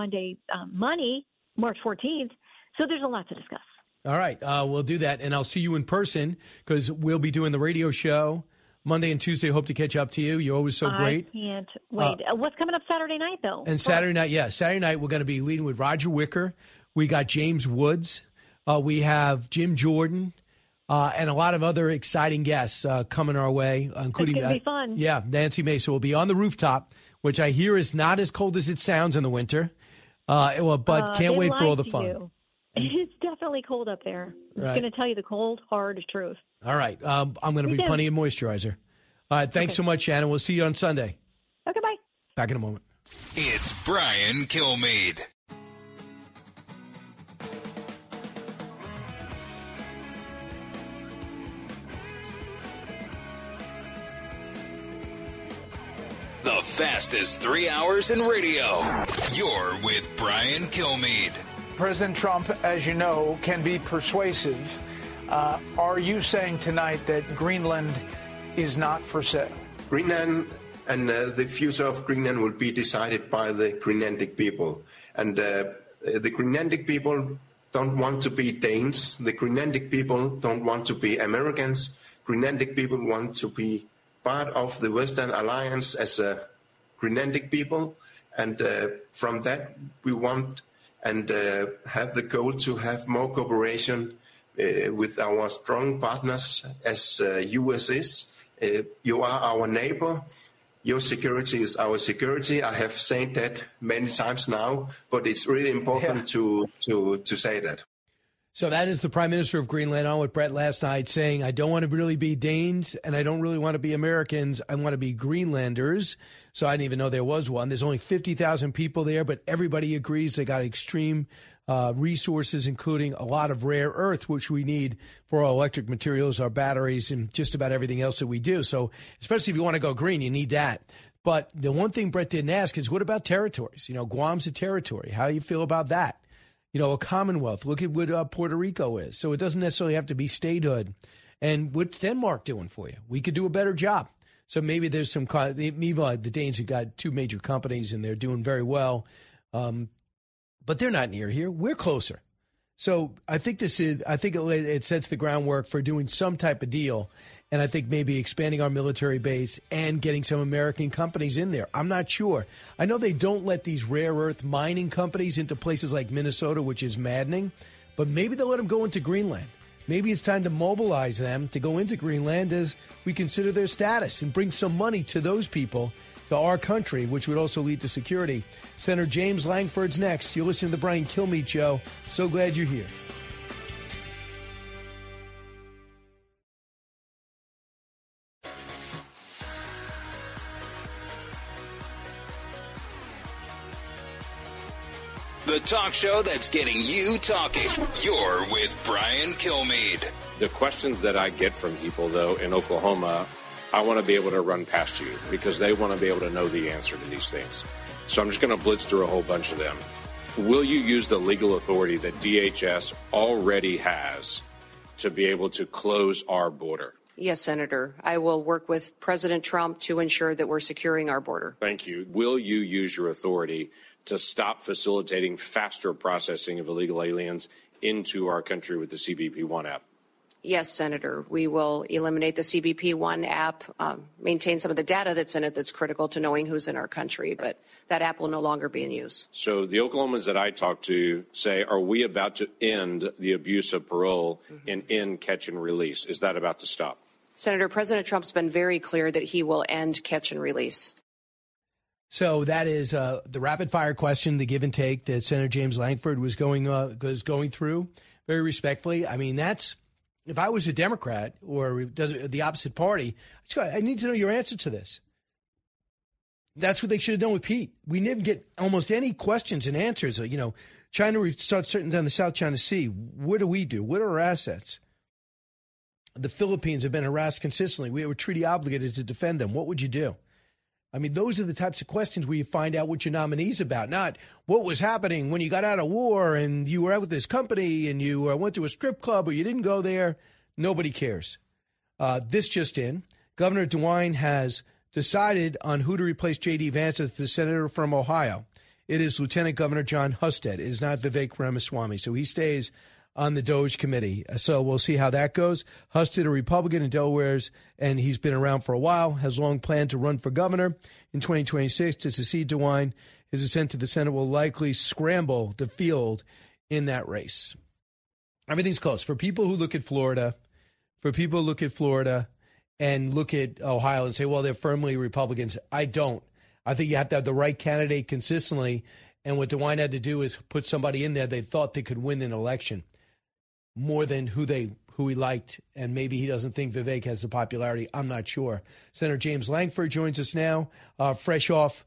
March 14th. So there's a lot to discuss. All right, we'll do that, and I'll see you in person because we'll be doing the radio show Monday and Tuesday. Hope to catch up to you. You're always so great. I can't wait. What's coming up Saturday night, though? And Saturday night, we're going to be leading with Roger Wicker. We got James Woods. We have Jim Jordan. And a lot of other exciting guests coming our way, including it's gonna be fun. Yeah, Nancy Mason will be on the rooftop, which I hear is not as cold as it sounds in the winter. But can't wait for all the fun. It's definitely cold up there. I'm Right. going to tell you the cold, hard truth. All right. I'm going to be plenty of moisturizer. All right. Thanks so much, Shannon. We'll see you on Sunday. Okay, bye. Back in a moment. It's Brian Kilmeade. The fastest 3 hours in radio. You're with Brian Kilmeade. President Trump, as you know, can be persuasive. Are you saying tonight that Greenland is not for sale? Greenland and the future of Greenland will be decided by the Greenlandic people. And the Greenlandic people don't want to be Danes. The Greenlandic people don't want to be Americans. Greenlandic people want to be part of the Western Alliance as a Greenlandic people. And from that, we want and have the goal to have more cooperation with our strong partners as U.S. is. You are our neighbor. Your security is our security. I have said that many times now, but it's really important to say that. So that is the Prime Minister of Greenland on with Brett last night saying, I don't want to really be Danes and I don't really want to be Americans. I want to be Greenlanders. So I didn't even know there was one. There's only 50,000 people there, but everybody agrees they got extreme resources, including a lot of rare earth, which we need for our electric materials, our batteries, and just about everything else that we do. So especially if you want to go green, you need that. But the one thing Brett didn't ask is, what about territories? You know, Guam's a territory. How do you feel about that? You know, a Commonwealth. Look at what Puerto Rico is. So it doesn't necessarily have to be statehood. And what's Denmark doing for you? We could do a better job. So maybe there's some, meanwhile, the Danes have got two major companies and they're doing very well. But they're not near here. We're closer. So I think it sets the groundwork for doing some type of deal. And I think maybe expanding our military base and getting some American companies in there. I'm not sure. I know they don't let these rare earth mining companies into places like Minnesota, which is maddening. But maybe they'll let them go into Greenland. Maybe it's time to mobilize them to go into Greenland as we consider their status and bring some money to those people, to our country, which would also lead to security. Senator James Langford's next. You're listening to the Brian Kilmeade Show. So glad you're here. The talk show that's getting you talking. You're with Brian Kilmeade. The questions that I get from people, though, in Oklahoma, I want to be able to run past you because they want to be able to know the answer to these things. So I'm just going to blitz through a whole bunch of them. Will you use the legal authority that DHS already has to be able to close our border? Yes, Senator. I will work with President Trump to ensure that we're securing our border. Thank you. Will you use your authority to stop facilitating faster processing of illegal aliens into our country with the CBP One app? Yes, Senator. We will eliminate the CBP One app, maintain some of the data that's in it that's critical to knowing who's in our country, but that app will no longer be in use. So the Oklahomans that I talk to say, are we about to end the abuse of parole and end catch and release? Is that about to stop? Senator, President Trump's been very clear that he will end catch and release. So that is the rapid fire question, the give and take that Senator James Lankford was going through very respectfully. I mean, that's, if I was a Democrat or the opposite party, I need to know your answer to this. That's what they should have done with Pete. We didn't get almost any questions and answers. You know, China starts shutting down the South China Sea. What do we do? What are our assets? The Philippines have been harassed consistently. We were treaty obligated to defend them. What would you do? I mean, those are the types of questions where you find out what your nominee's about, not what was happening when you got out of war and you were out with this company and you went to a strip club or you didn't go there. Nobody cares. This just in, Governor DeWine has decided on who to replace J.D. Vance as the senator from Ohio. It is Lieutenant Governor Jon Husted. It is not Vivek Ramaswamy. So he stays on the DOJ committee. So we'll see how that goes. Husted, a Republican in Delaware's, and he's been around for a while, has long planned to run for governor in 2026 to succeed DeWine. His ascent to the Senate will likely scramble the field in that race. Everything's close. For people who look at Florida, and look at Ohio and say, well, they're firmly Republicans. I don't. I think you have to have the right candidate consistently. And what DeWine had to do is put somebody in there they thought they could win an election more than who he liked. And maybe he doesn't think Vivek has the popularity. I'm not sure. Senator James Lankford joins us now, fresh off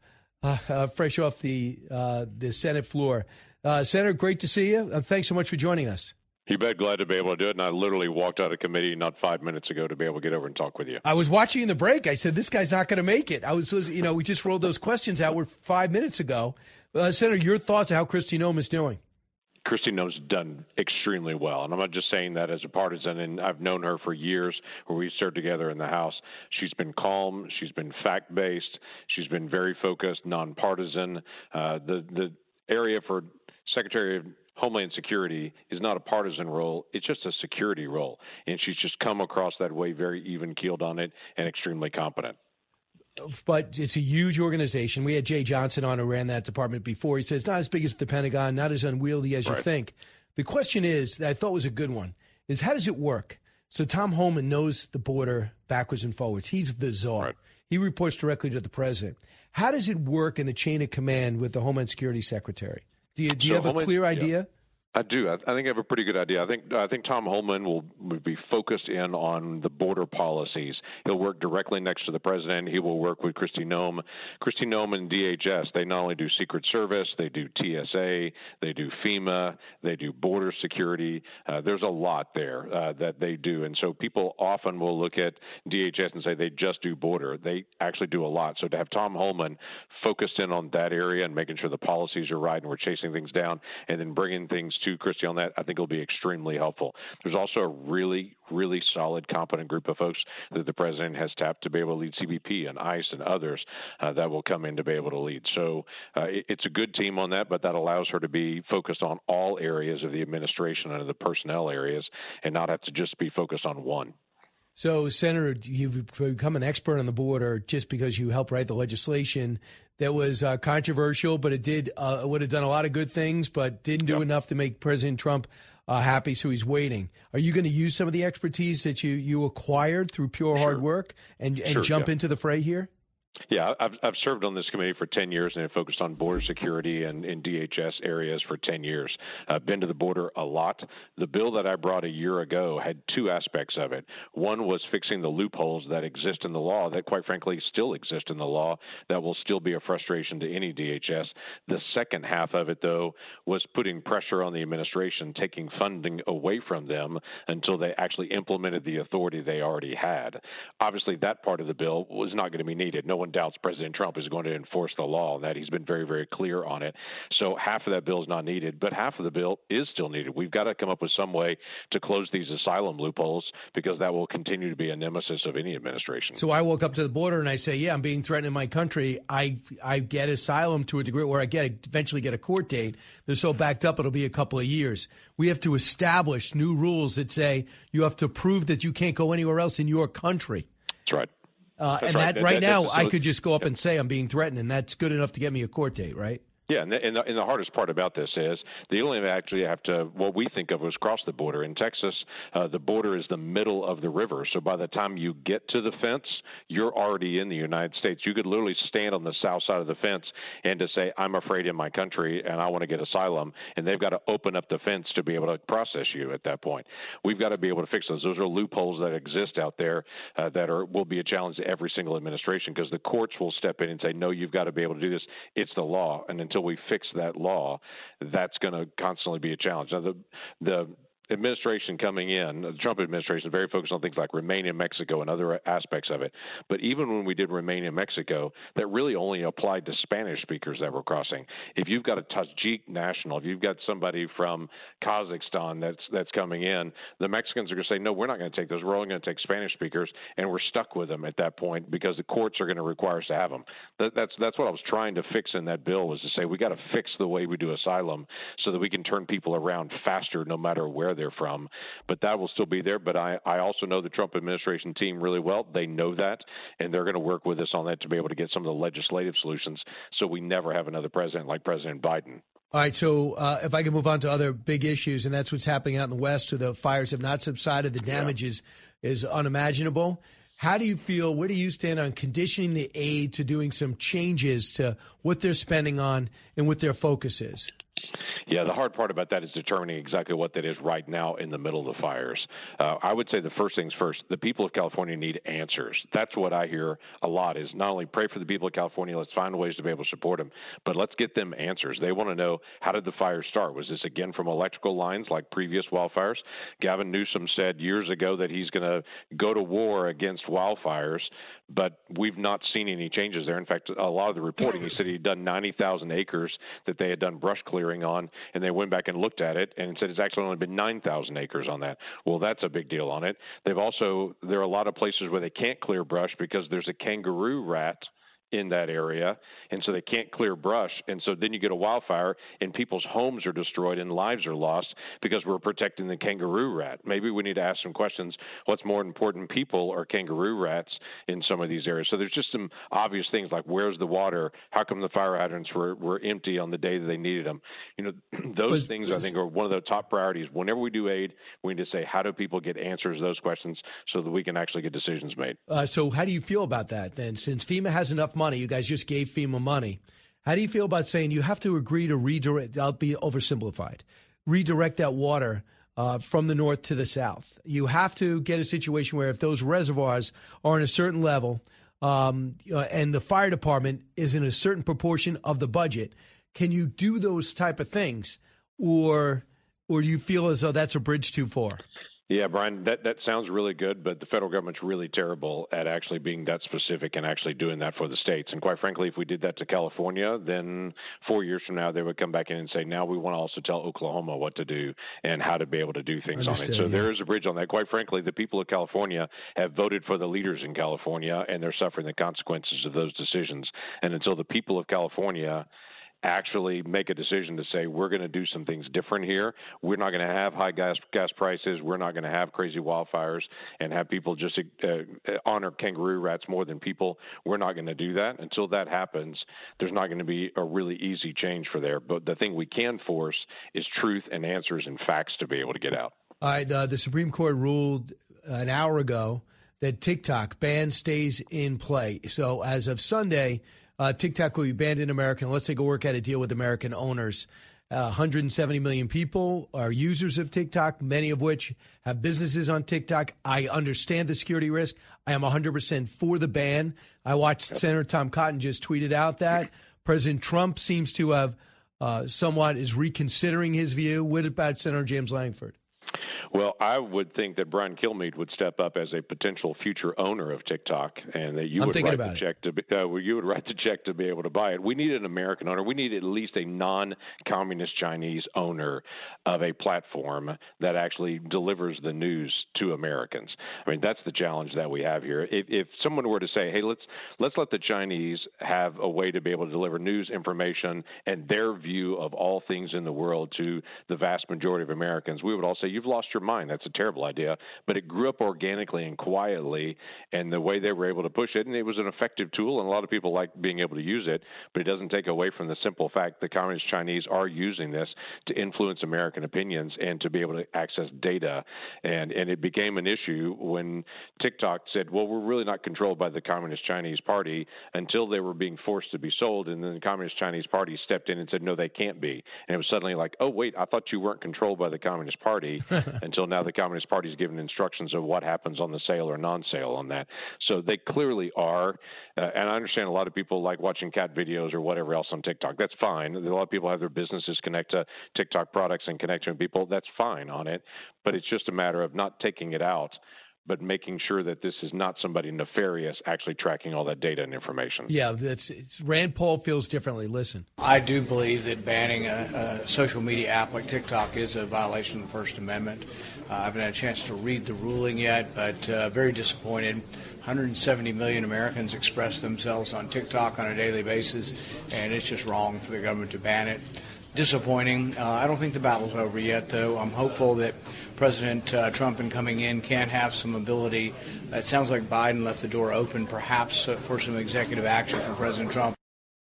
the Senate floor. Senator, great to see you. Thanks so much for joining us. You bet. Glad to be able to do it. And I literally walked out of committee not 5 minutes ago to be able to get over and talk with you. I was watching in the break. I said, this guy's not going to make it. We just rolled those questions out 5 minutes ago. Senator, your thoughts on how Kristi Noem is doing? Kristi Noem's done extremely well. And I'm not just saying that as a partisan. And I've known her for years where we served together in the House. She's been calm. She's been fact-based. She's been very focused, nonpartisan. The area for Secretary of Homeland Security is not a partisan role. It's just a security role. And she's just come across that way very even-keeled on it and extremely competent. But it's a huge organization. We had Jay Johnson on who ran that department before. He says it's not as big as the Pentagon, not as unwieldy as you think. The question is, that I thought was a good one, is how does it work? So Tom Homan knows the border backwards and forwards. He's the czar. Right. He reports directly to the president. How does it work in the chain of command with the Homeland Security Secretary? Do you have a clear idea? Yeah. I do. I think I have a pretty good idea. I think Tom Homan will be focused in on the border policies. He'll work directly next to the president. He will work with Kristi Noem. Kristi Noem and DHS, they not only do Secret Service, they do TSA, they do FEMA, they do border security. There's a lot there that they do. And so people often will look at DHS and say they just do border. They actually do a lot. So to have Tom Homan focused in on that area and making sure the policies are right and we're chasing things down and then bringing things to Kristi on that, I think will be extremely helpful. There's also a really, really solid, competent group of folks that the president has tapped to be able to lead CBP and ICE and others that will come in to be able to lead. So it's a good team on that, but that allows her to be focused on all areas of the administration and the personnel areas and not have to just be focused on one. So, Senator, you've become an expert on the border just because you helped write the legislation that was controversial, but it would have done a lot of good things, but didn't do enough to make President Trump happy, so he's waiting. Are you going to use some of the expertise that you acquired through pure hard work and jump into the fray here? Yeah, I've served on this committee for 10 years and have focused on border security and in DHS areas for 10 years. I've been to the border a lot. The bill that I brought a year ago had two aspects of it. One was fixing the loopholes that exist in the law that, quite frankly, still exist in the law that will still be a frustration to any DHS. The second half of it, though, was putting pressure on the administration, taking funding away from them until they actually implemented the authority they already had. Obviously, that part of the bill was not going to be needed. No one one doubts President Trump is going to enforce the law, and that he's been very, very clear on it. So half of that bill is not needed, but half of the bill is still needed. We've got to come up with some way to close these asylum loopholes, because that will continue to be a nemesis of any administration. So I walk up to the border and I say, yeah, I'm being threatened in my country. I get asylum to a degree where I eventually get a court date. They're so backed up, it'll be a couple of years. We have to establish new rules that say you have to prove that you can't go anywhere else in your country. That's right. Right now, I could just go up and say I'm being threatened, and that's good enough to get me a court date, right? Yeah, and the hardest part about this is they only actually have to, what we think of as cross the border. In Texas, the border is the middle of the river. So by the time you get to the fence, you're already in the United States. You could literally stand on the south side of the fence and to say, I'm afraid in my country and I want to get asylum. And they've got to open up the fence to be able to process you at that point. We've got to be able to fix those. Those are loopholes that exist out there will be a challenge to every single administration, because the courts will step in and say, no, you've got to be able to do this. It's the law. And until we fix that law, that's going to constantly be a challenge. Now, the administration coming in, the Trump administration, is very focused on things like Remain in Mexico and other aspects of it. But even when we did Remain in Mexico, that really only applied to Spanish speakers that were crossing. If you've got a Tajik national, if you've got somebody from Kazakhstan that's coming in, the Mexicans are going to say, no, we're not going to take those. We're only going to take Spanish speakers, and we're stuck with them at that point because the courts are going to require us to have them. That's what I was trying to fix in that bill, was to say we got to fix the way we do asylum so that we can turn people around faster no matter where they're from. But that will still be there. But I also know the Trump administration team really well. They know that, and they're going to work with us on that to be able to get some of the legislative solutions so we never have another president like President Biden. All right, so if I can move on to other big issues, and that's what's happening out in the West. The fires have not subsided. The damage is unimaginable. How do you feel? Where do you stand on conditioning the aid to doing some changes to what they're spending on and what their focus is? Yeah, the hard part about that is determining exactly what that is right now in the middle of the fires. I would say the first things first, the people of California need answers. That's what I hear a lot, is not only pray for the people of California, let's find ways to be able to support them, but let's get them answers. They want to know, how did the fire start? Was this again from electrical lines like previous wildfires? Gavin Newsom said years ago that he's going to go to war against wildfires, but we've not seen any changes there. In fact, a lot of the reporting, he said he'd done 90,000 acres that they had done brush clearing on, and they went back and looked at it and said it's actually only been 9,000 acres on that. Well, that's a big deal on it. There are a lot of places where they can't clear brush because there's a kangaroo rat in that area, and so they can't clear brush. And so then you get a wildfire and people's homes are destroyed and lives are lost because we're protecting the kangaroo rat. Maybe we need to ask some questions. What's more important, people or kangaroo rats in some of these areas? So there's just some obvious things like, where's the water? How come the fire hydrants were empty on the day that they needed them? Those things I think are one of the top priorities. Whenever we do aid, we need to say, how do people get answers to those questions so that we can actually get decisions made? So how do you feel about that then? Since FEMA has enough money, you guys just gave FEMA money. How do you feel about saying you have to agree to redirect? I'll be oversimplified. Redirect that water from the north to the south. You have to get a situation where if those reservoirs are in a certain level and the fire department is in a certain proportion of the budget, can you do those type of things, or do you feel as though that's a bridge too far? Yeah, Brian, that sounds really good, but the federal government's really terrible at actually being that specific and actually doing that for the states. And quite frankly, if we did that to California, then 4 years from now, they would come back in and say, now we want to also tell Oklahoma what to do and how to be able to do things on it. So there is a bridge on that. Quite frankly, the people of California have voted for the leaders in California, and they're suffering the consequences of those decisions. And until the people of California actually make a decision to say, we're going to do some things different here. We're not going to have high gas prices. We're not going to have crazy wildfires and have people just honor kangaroo rats more than people. We're not going to do that. Until that happens, there's not going to be a really easy change for there. But the thing we can force is truth and answers and facts to be able to get out. All right. The Supreme Court ruled an hour ago that TikTok ban stays in play. So as of Sunday, TikTok will be banned in America unless they go work out a deal with American owners. 170 million people are users of TikTok, many of which have businesses on TikTok. I understand the security risk. I am 100% for the ban. I watched Senator Tom Cotton just tweeted out that. President Trump seems to have somewhat is reconsidering his view. What about Senator James Lankford? Well, I would think that Brian Kilmeade would step up as a potential future owner of TikTok, and that you would write the check you would write the check to be able to buy it. We need an American owner. We need at least a non-communist Chinese owner of a platform that actually delivers the news to Americans. I mean, that's the challenge that we have here. If someone were to say, "Hey, let's let the Chinese have a way to be able to deliver news, information, and their view of all things in the world to the vast majority of Americans," we would all say, "You've lost your mind. That's a terrible idea." But it grew up organically and quietly, and the way they were able to push it, and it was an effective tool, and a lot of people like being able to use it, but it doesn't take away from the simple fact the communist Chinese are using this to influence American opinions and to be able to access data. And it became an issue when TikTok said, well, we're really not controlled by the Communist Chinese Party, until they were being forced to be sold, and then the Communist Chinese Party stepped in and said, no, they can't be. And it was suddenly like, oh, wait, I thought you weren't controlled by the Communist Party. Until now the Communist Party is given instructions of what happens on the sale or non-sale on that. So they clearly are, and I understand a lot of people like watching cat videos or whatever else on TikTok. That's fine. A lot of people have their businesses connect to TikTok products and connect to people. That's fine on it, but it's just a matter of not taking it out, but making sure that this is not somebody nefarious actually tracking all that data and information. Yeah, Rand Paul feels differently. Listen. I do believe that banning a social media app like TikTok is a violation of the First Amendment. I haven't had a chance to read the ruling yet, but very disappointed. 170 million Americans express themselves on TikTok on a daily basis, and it's just wrong for the government to ban it. Disappointing. I don't think the battle's over yet, though. I'm hopeful that President Trump, in coming in, can have some ability. It sounds like Biden left the door open, perhaps, for some executive action from President Trump.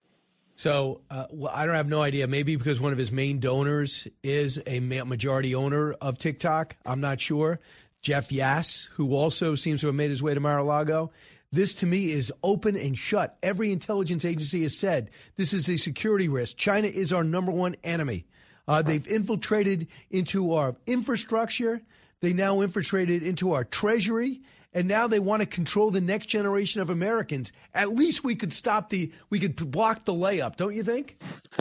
So I don't have no idea. Maybe because one of his main donors is a majority owner of TikTok. I'm not sure. Jeff Yass, who also seems to have made his way to Mar-a-Lago. This, to me, is open and shut. Every intelligence agency has said this is a security risk. China is our number one enemy. They've infiltrated into our infrastructure. They now infiltrated into our treasury. And now they want to control the next generation of Americans. At least we could block the layup, don't you think?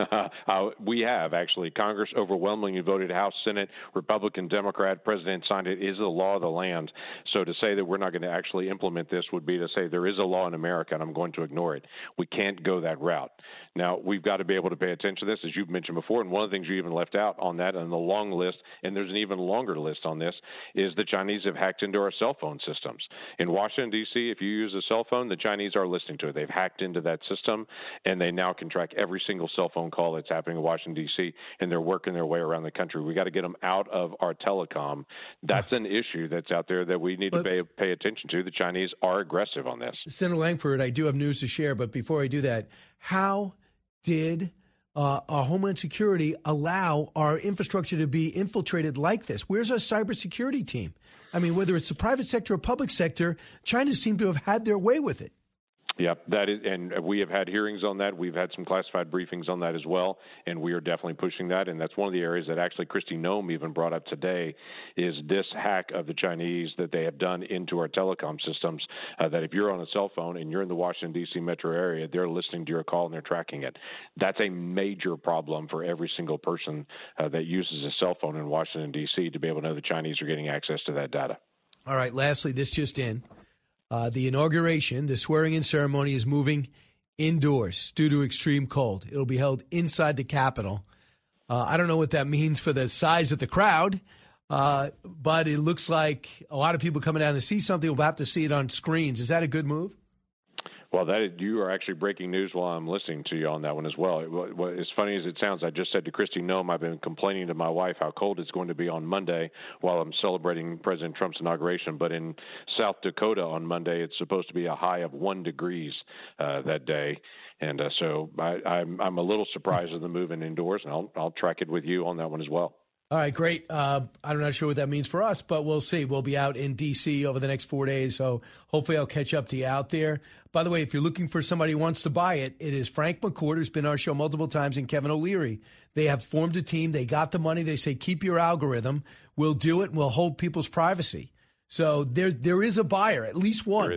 We have, actually. Congress overwhelmingly voted, House, Senate, Republican, Democrat, President signed it. It is the law of the land. So to say that we're not going to actually implement this would be to say there is a law in America and I'm going to ignore it. We can't go that route. Now, we've got to be able to pay attention to this, as you've mentioned before. And one of the things you even left out on that and the long list, and there's an even longer list on this, is the Chinese have hacked into our cell phone systems. In Washington, D.C., if you use a cell phone, the Chinese are listening to it. They've hacked into that system, and they now can track every single cell phone call that's happening in Washington, D.C., and they're working their way around the country. We got to get them out of our telecom. That's an issue that's out there that we need to pay attention to. The Chinese are aggressive on this. Senator Langford, I do have news to share, but before I do that, how did our Homeland Security allow our infrastructure to be infiltrated like this? Where's our cybersecurity team? I mean, whether it's the private sector or public sector, China seems to have had their way with it. Yeah, that is, and we have had hearings on that. We've had some classified briefings on that as well, and we are definitely pushing that. And that's one of the areas that actually Kristi Noem even brought up today is this hack of the Chinese that they have done into our telecom systems, that if you're on a cell phone and you're in the Washington, D.C. metro area, they're listening to your call and they're tracking it. That's a major problem for every single person that uses a cell phone in Washington, D.C. to be able to know the Chinese are getting access to that data. All right, lastly, this just in. The inauguration, the swearing-in ceremony is moving indoors due to extreme cold. It'll be held inside the Capitol. I don't know what that means for the size of the crowd, but it looks like a lot of people coming down to see something will have to see it on screens. Is that a good move? Well, you are actually breaking news while I'm listening to you on that one as well. As funny as it sounds, I just said to Kristi Noem, I've been complaining to my wife how cold it's going to be on Monday while I'm celebrating President Trump's inauguration. But in South Dakota on Monday, it's supposed to be a high of 1 degree that day. And so I'm a little surprised at the move in indoors, and I'll track it with you on that one as well. All right, great. I'm not sure what that means for us, but we'll see. We'll be out in D.C. over the next 4 days, so hopefully I'll catch up to you out there. By the way, if you're looking for somebody who wants to buy it, it is Frank McCourt, who's been on our show multiple times, and Kevin O'Leary. They have formed a team. They got the money. They say, keep your algorithm. We'll do it, and we'll hold people's privacy. So there is a buyer, at least one. There is.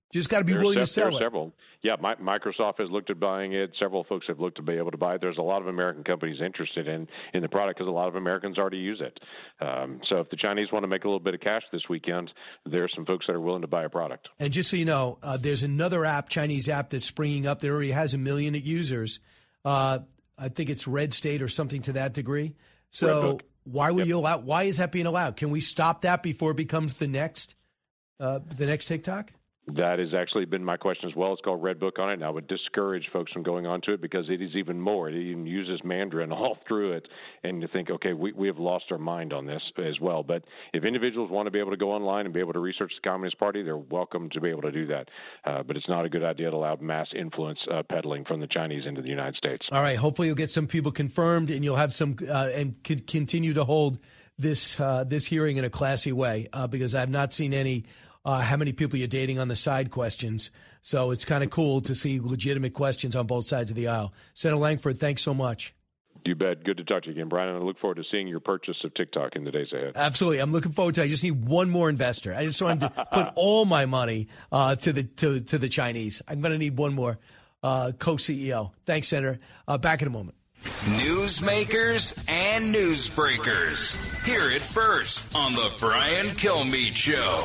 Just got to be willing to sell it. Several. Yeah, Microsoft has looked at buying it. Several folks have looked to be able to buy it. There's a lot of American companies interested in the product because a lot of Americans already use it. So if the Chinese want to make a little bit of cash this weekend, there's some folks that are willing to buy a product. And just so you know, there's another app, Chinese app, that's springing up. That already has 1 million users. I think it's Red State or something to that degree. So why were you allowed? Why is that being allowed? Can we stop that before it becomes the next TikTok? That has actually been my question as well. It's called Redbook on it, and I would discourage folks from going onto it because it is even more. It even uses Mandarin all through it, and you think, okay, we have lost our mind on this as well. But if individuals want to be able to go online and be able to research the Communist Party, they're welcome to be able to do that. But it's not a good idea to allow mass influence peddling from the Chinese into the United States. All right. Hopefully you'll get some people confirmed, and you'll have some and could continue to hold this hearing in a classy way because I've not seen any how many people you're dating on the side questions. So it's kind of cool to see legitimate questions on both sides of the aisle. Senator Langford, thanks so much. You bet. Good to talk to you again, Brian. And I look forward to seeing your purchase of TikTok in the days ahead. Absolutely. I'm looking forward to it. I just need one more investor. I just wanted to put all my money to the Chinese. I'm going to need one more co-CEO. Thanks, Senator. Back in a moment. Newsmakers and newsbreakers. Hear it first on the Brian Kilmeade Show.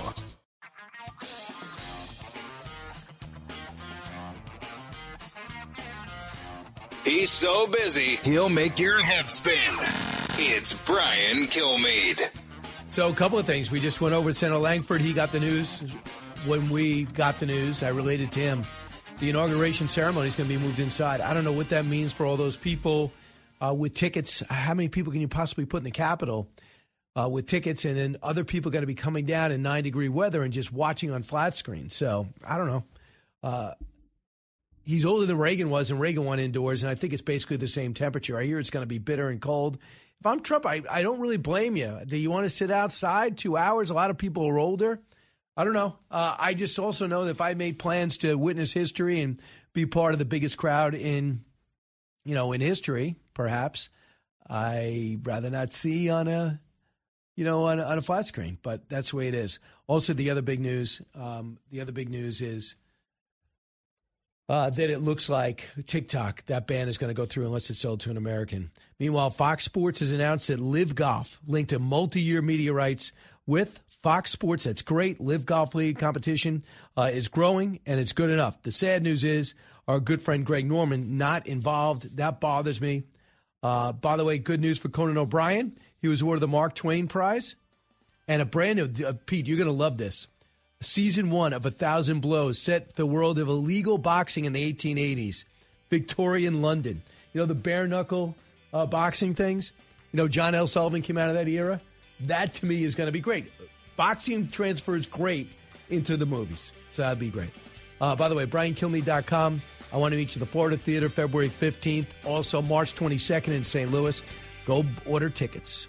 He's so busy, he'll make your head spin. It's Brian Kilmeade. So a couple of things. We just went over to Senator Langford. He got the news. When we got the news, I related to him. The inauguration ceremony is going to be moved inside. I don't know what that means for all those people with tickets. How many people can you possibly put in the Capitol with tickets? And then other people are going to be coming down in 9-degree weather and just watching on flat screen. So I don't know. He's older than Reagan was, and Reagan went indoors, and I think it's basically the same temperature. I hear it's going to be bitter and cold. If I'm Trump, I don't really blame you. Do you want to sit outside 2 hours? A lot of people are older. I don't know. I just also know that if I made plans to witness history and be part of the biggest crowd in history, perhaps, I'd rather not see on a flat screen. But that's the way it is. Also, the other big news is that it looks like TikTok, that ban is going to go through unless it's sold to an American. Meanwhile, Fox Sports has announced that Live Golf, linked to multi-year media rights with Fox Sports. That's great. Live Golf League competition is growing, and it's good enough. The sad news is our good friend Greg Norman not involved. That bothers me. By the way, good news for Conan O'Brien. He was awarded the Mark Twain Prize. And a brand new, Pete, you're going to love this. Season 1 of 1,000 Blows set the world of illegal boxing in the 1880s. Victorian London. You know, the bare knuckle boxing things? You know, John L. Sullivan came out of that era. That, to me, is going to be great. Boxing transfers great into the movies. So that'd be great. By the way, BrianKilmeade.com. I want to meet you at the Florida Theater February 15th. Also, March 22nd in St. Louis. Go order tickets.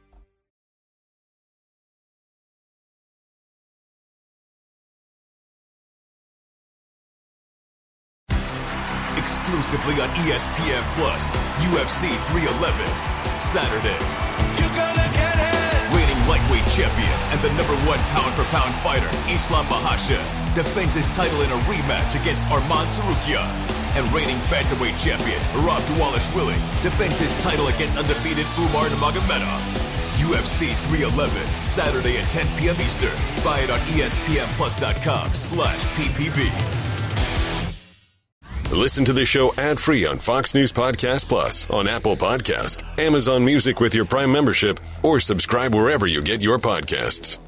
Exclusively on ESPN Plus, UFC 311, Saturday. You're gonna get it! Reigning lightweight champion and the #1 pound-for-pound fighter, Islam Makhachev, defends his title in a rematch against Arman Tsarukyan. And reigning bantamweight champion, Rob Dvalishvili, defends his title against undefeated Umar Nurmagomedov. UFC 311, Saturday at 10 p.m. Eastern. Buy it on ESPNplus.com/PPV. Listen to the show ad-free on Fox News Podcast Plus, on Apple Podcast, Amazon Music with your Prime membership, or subscribe wherever you get your podcasts.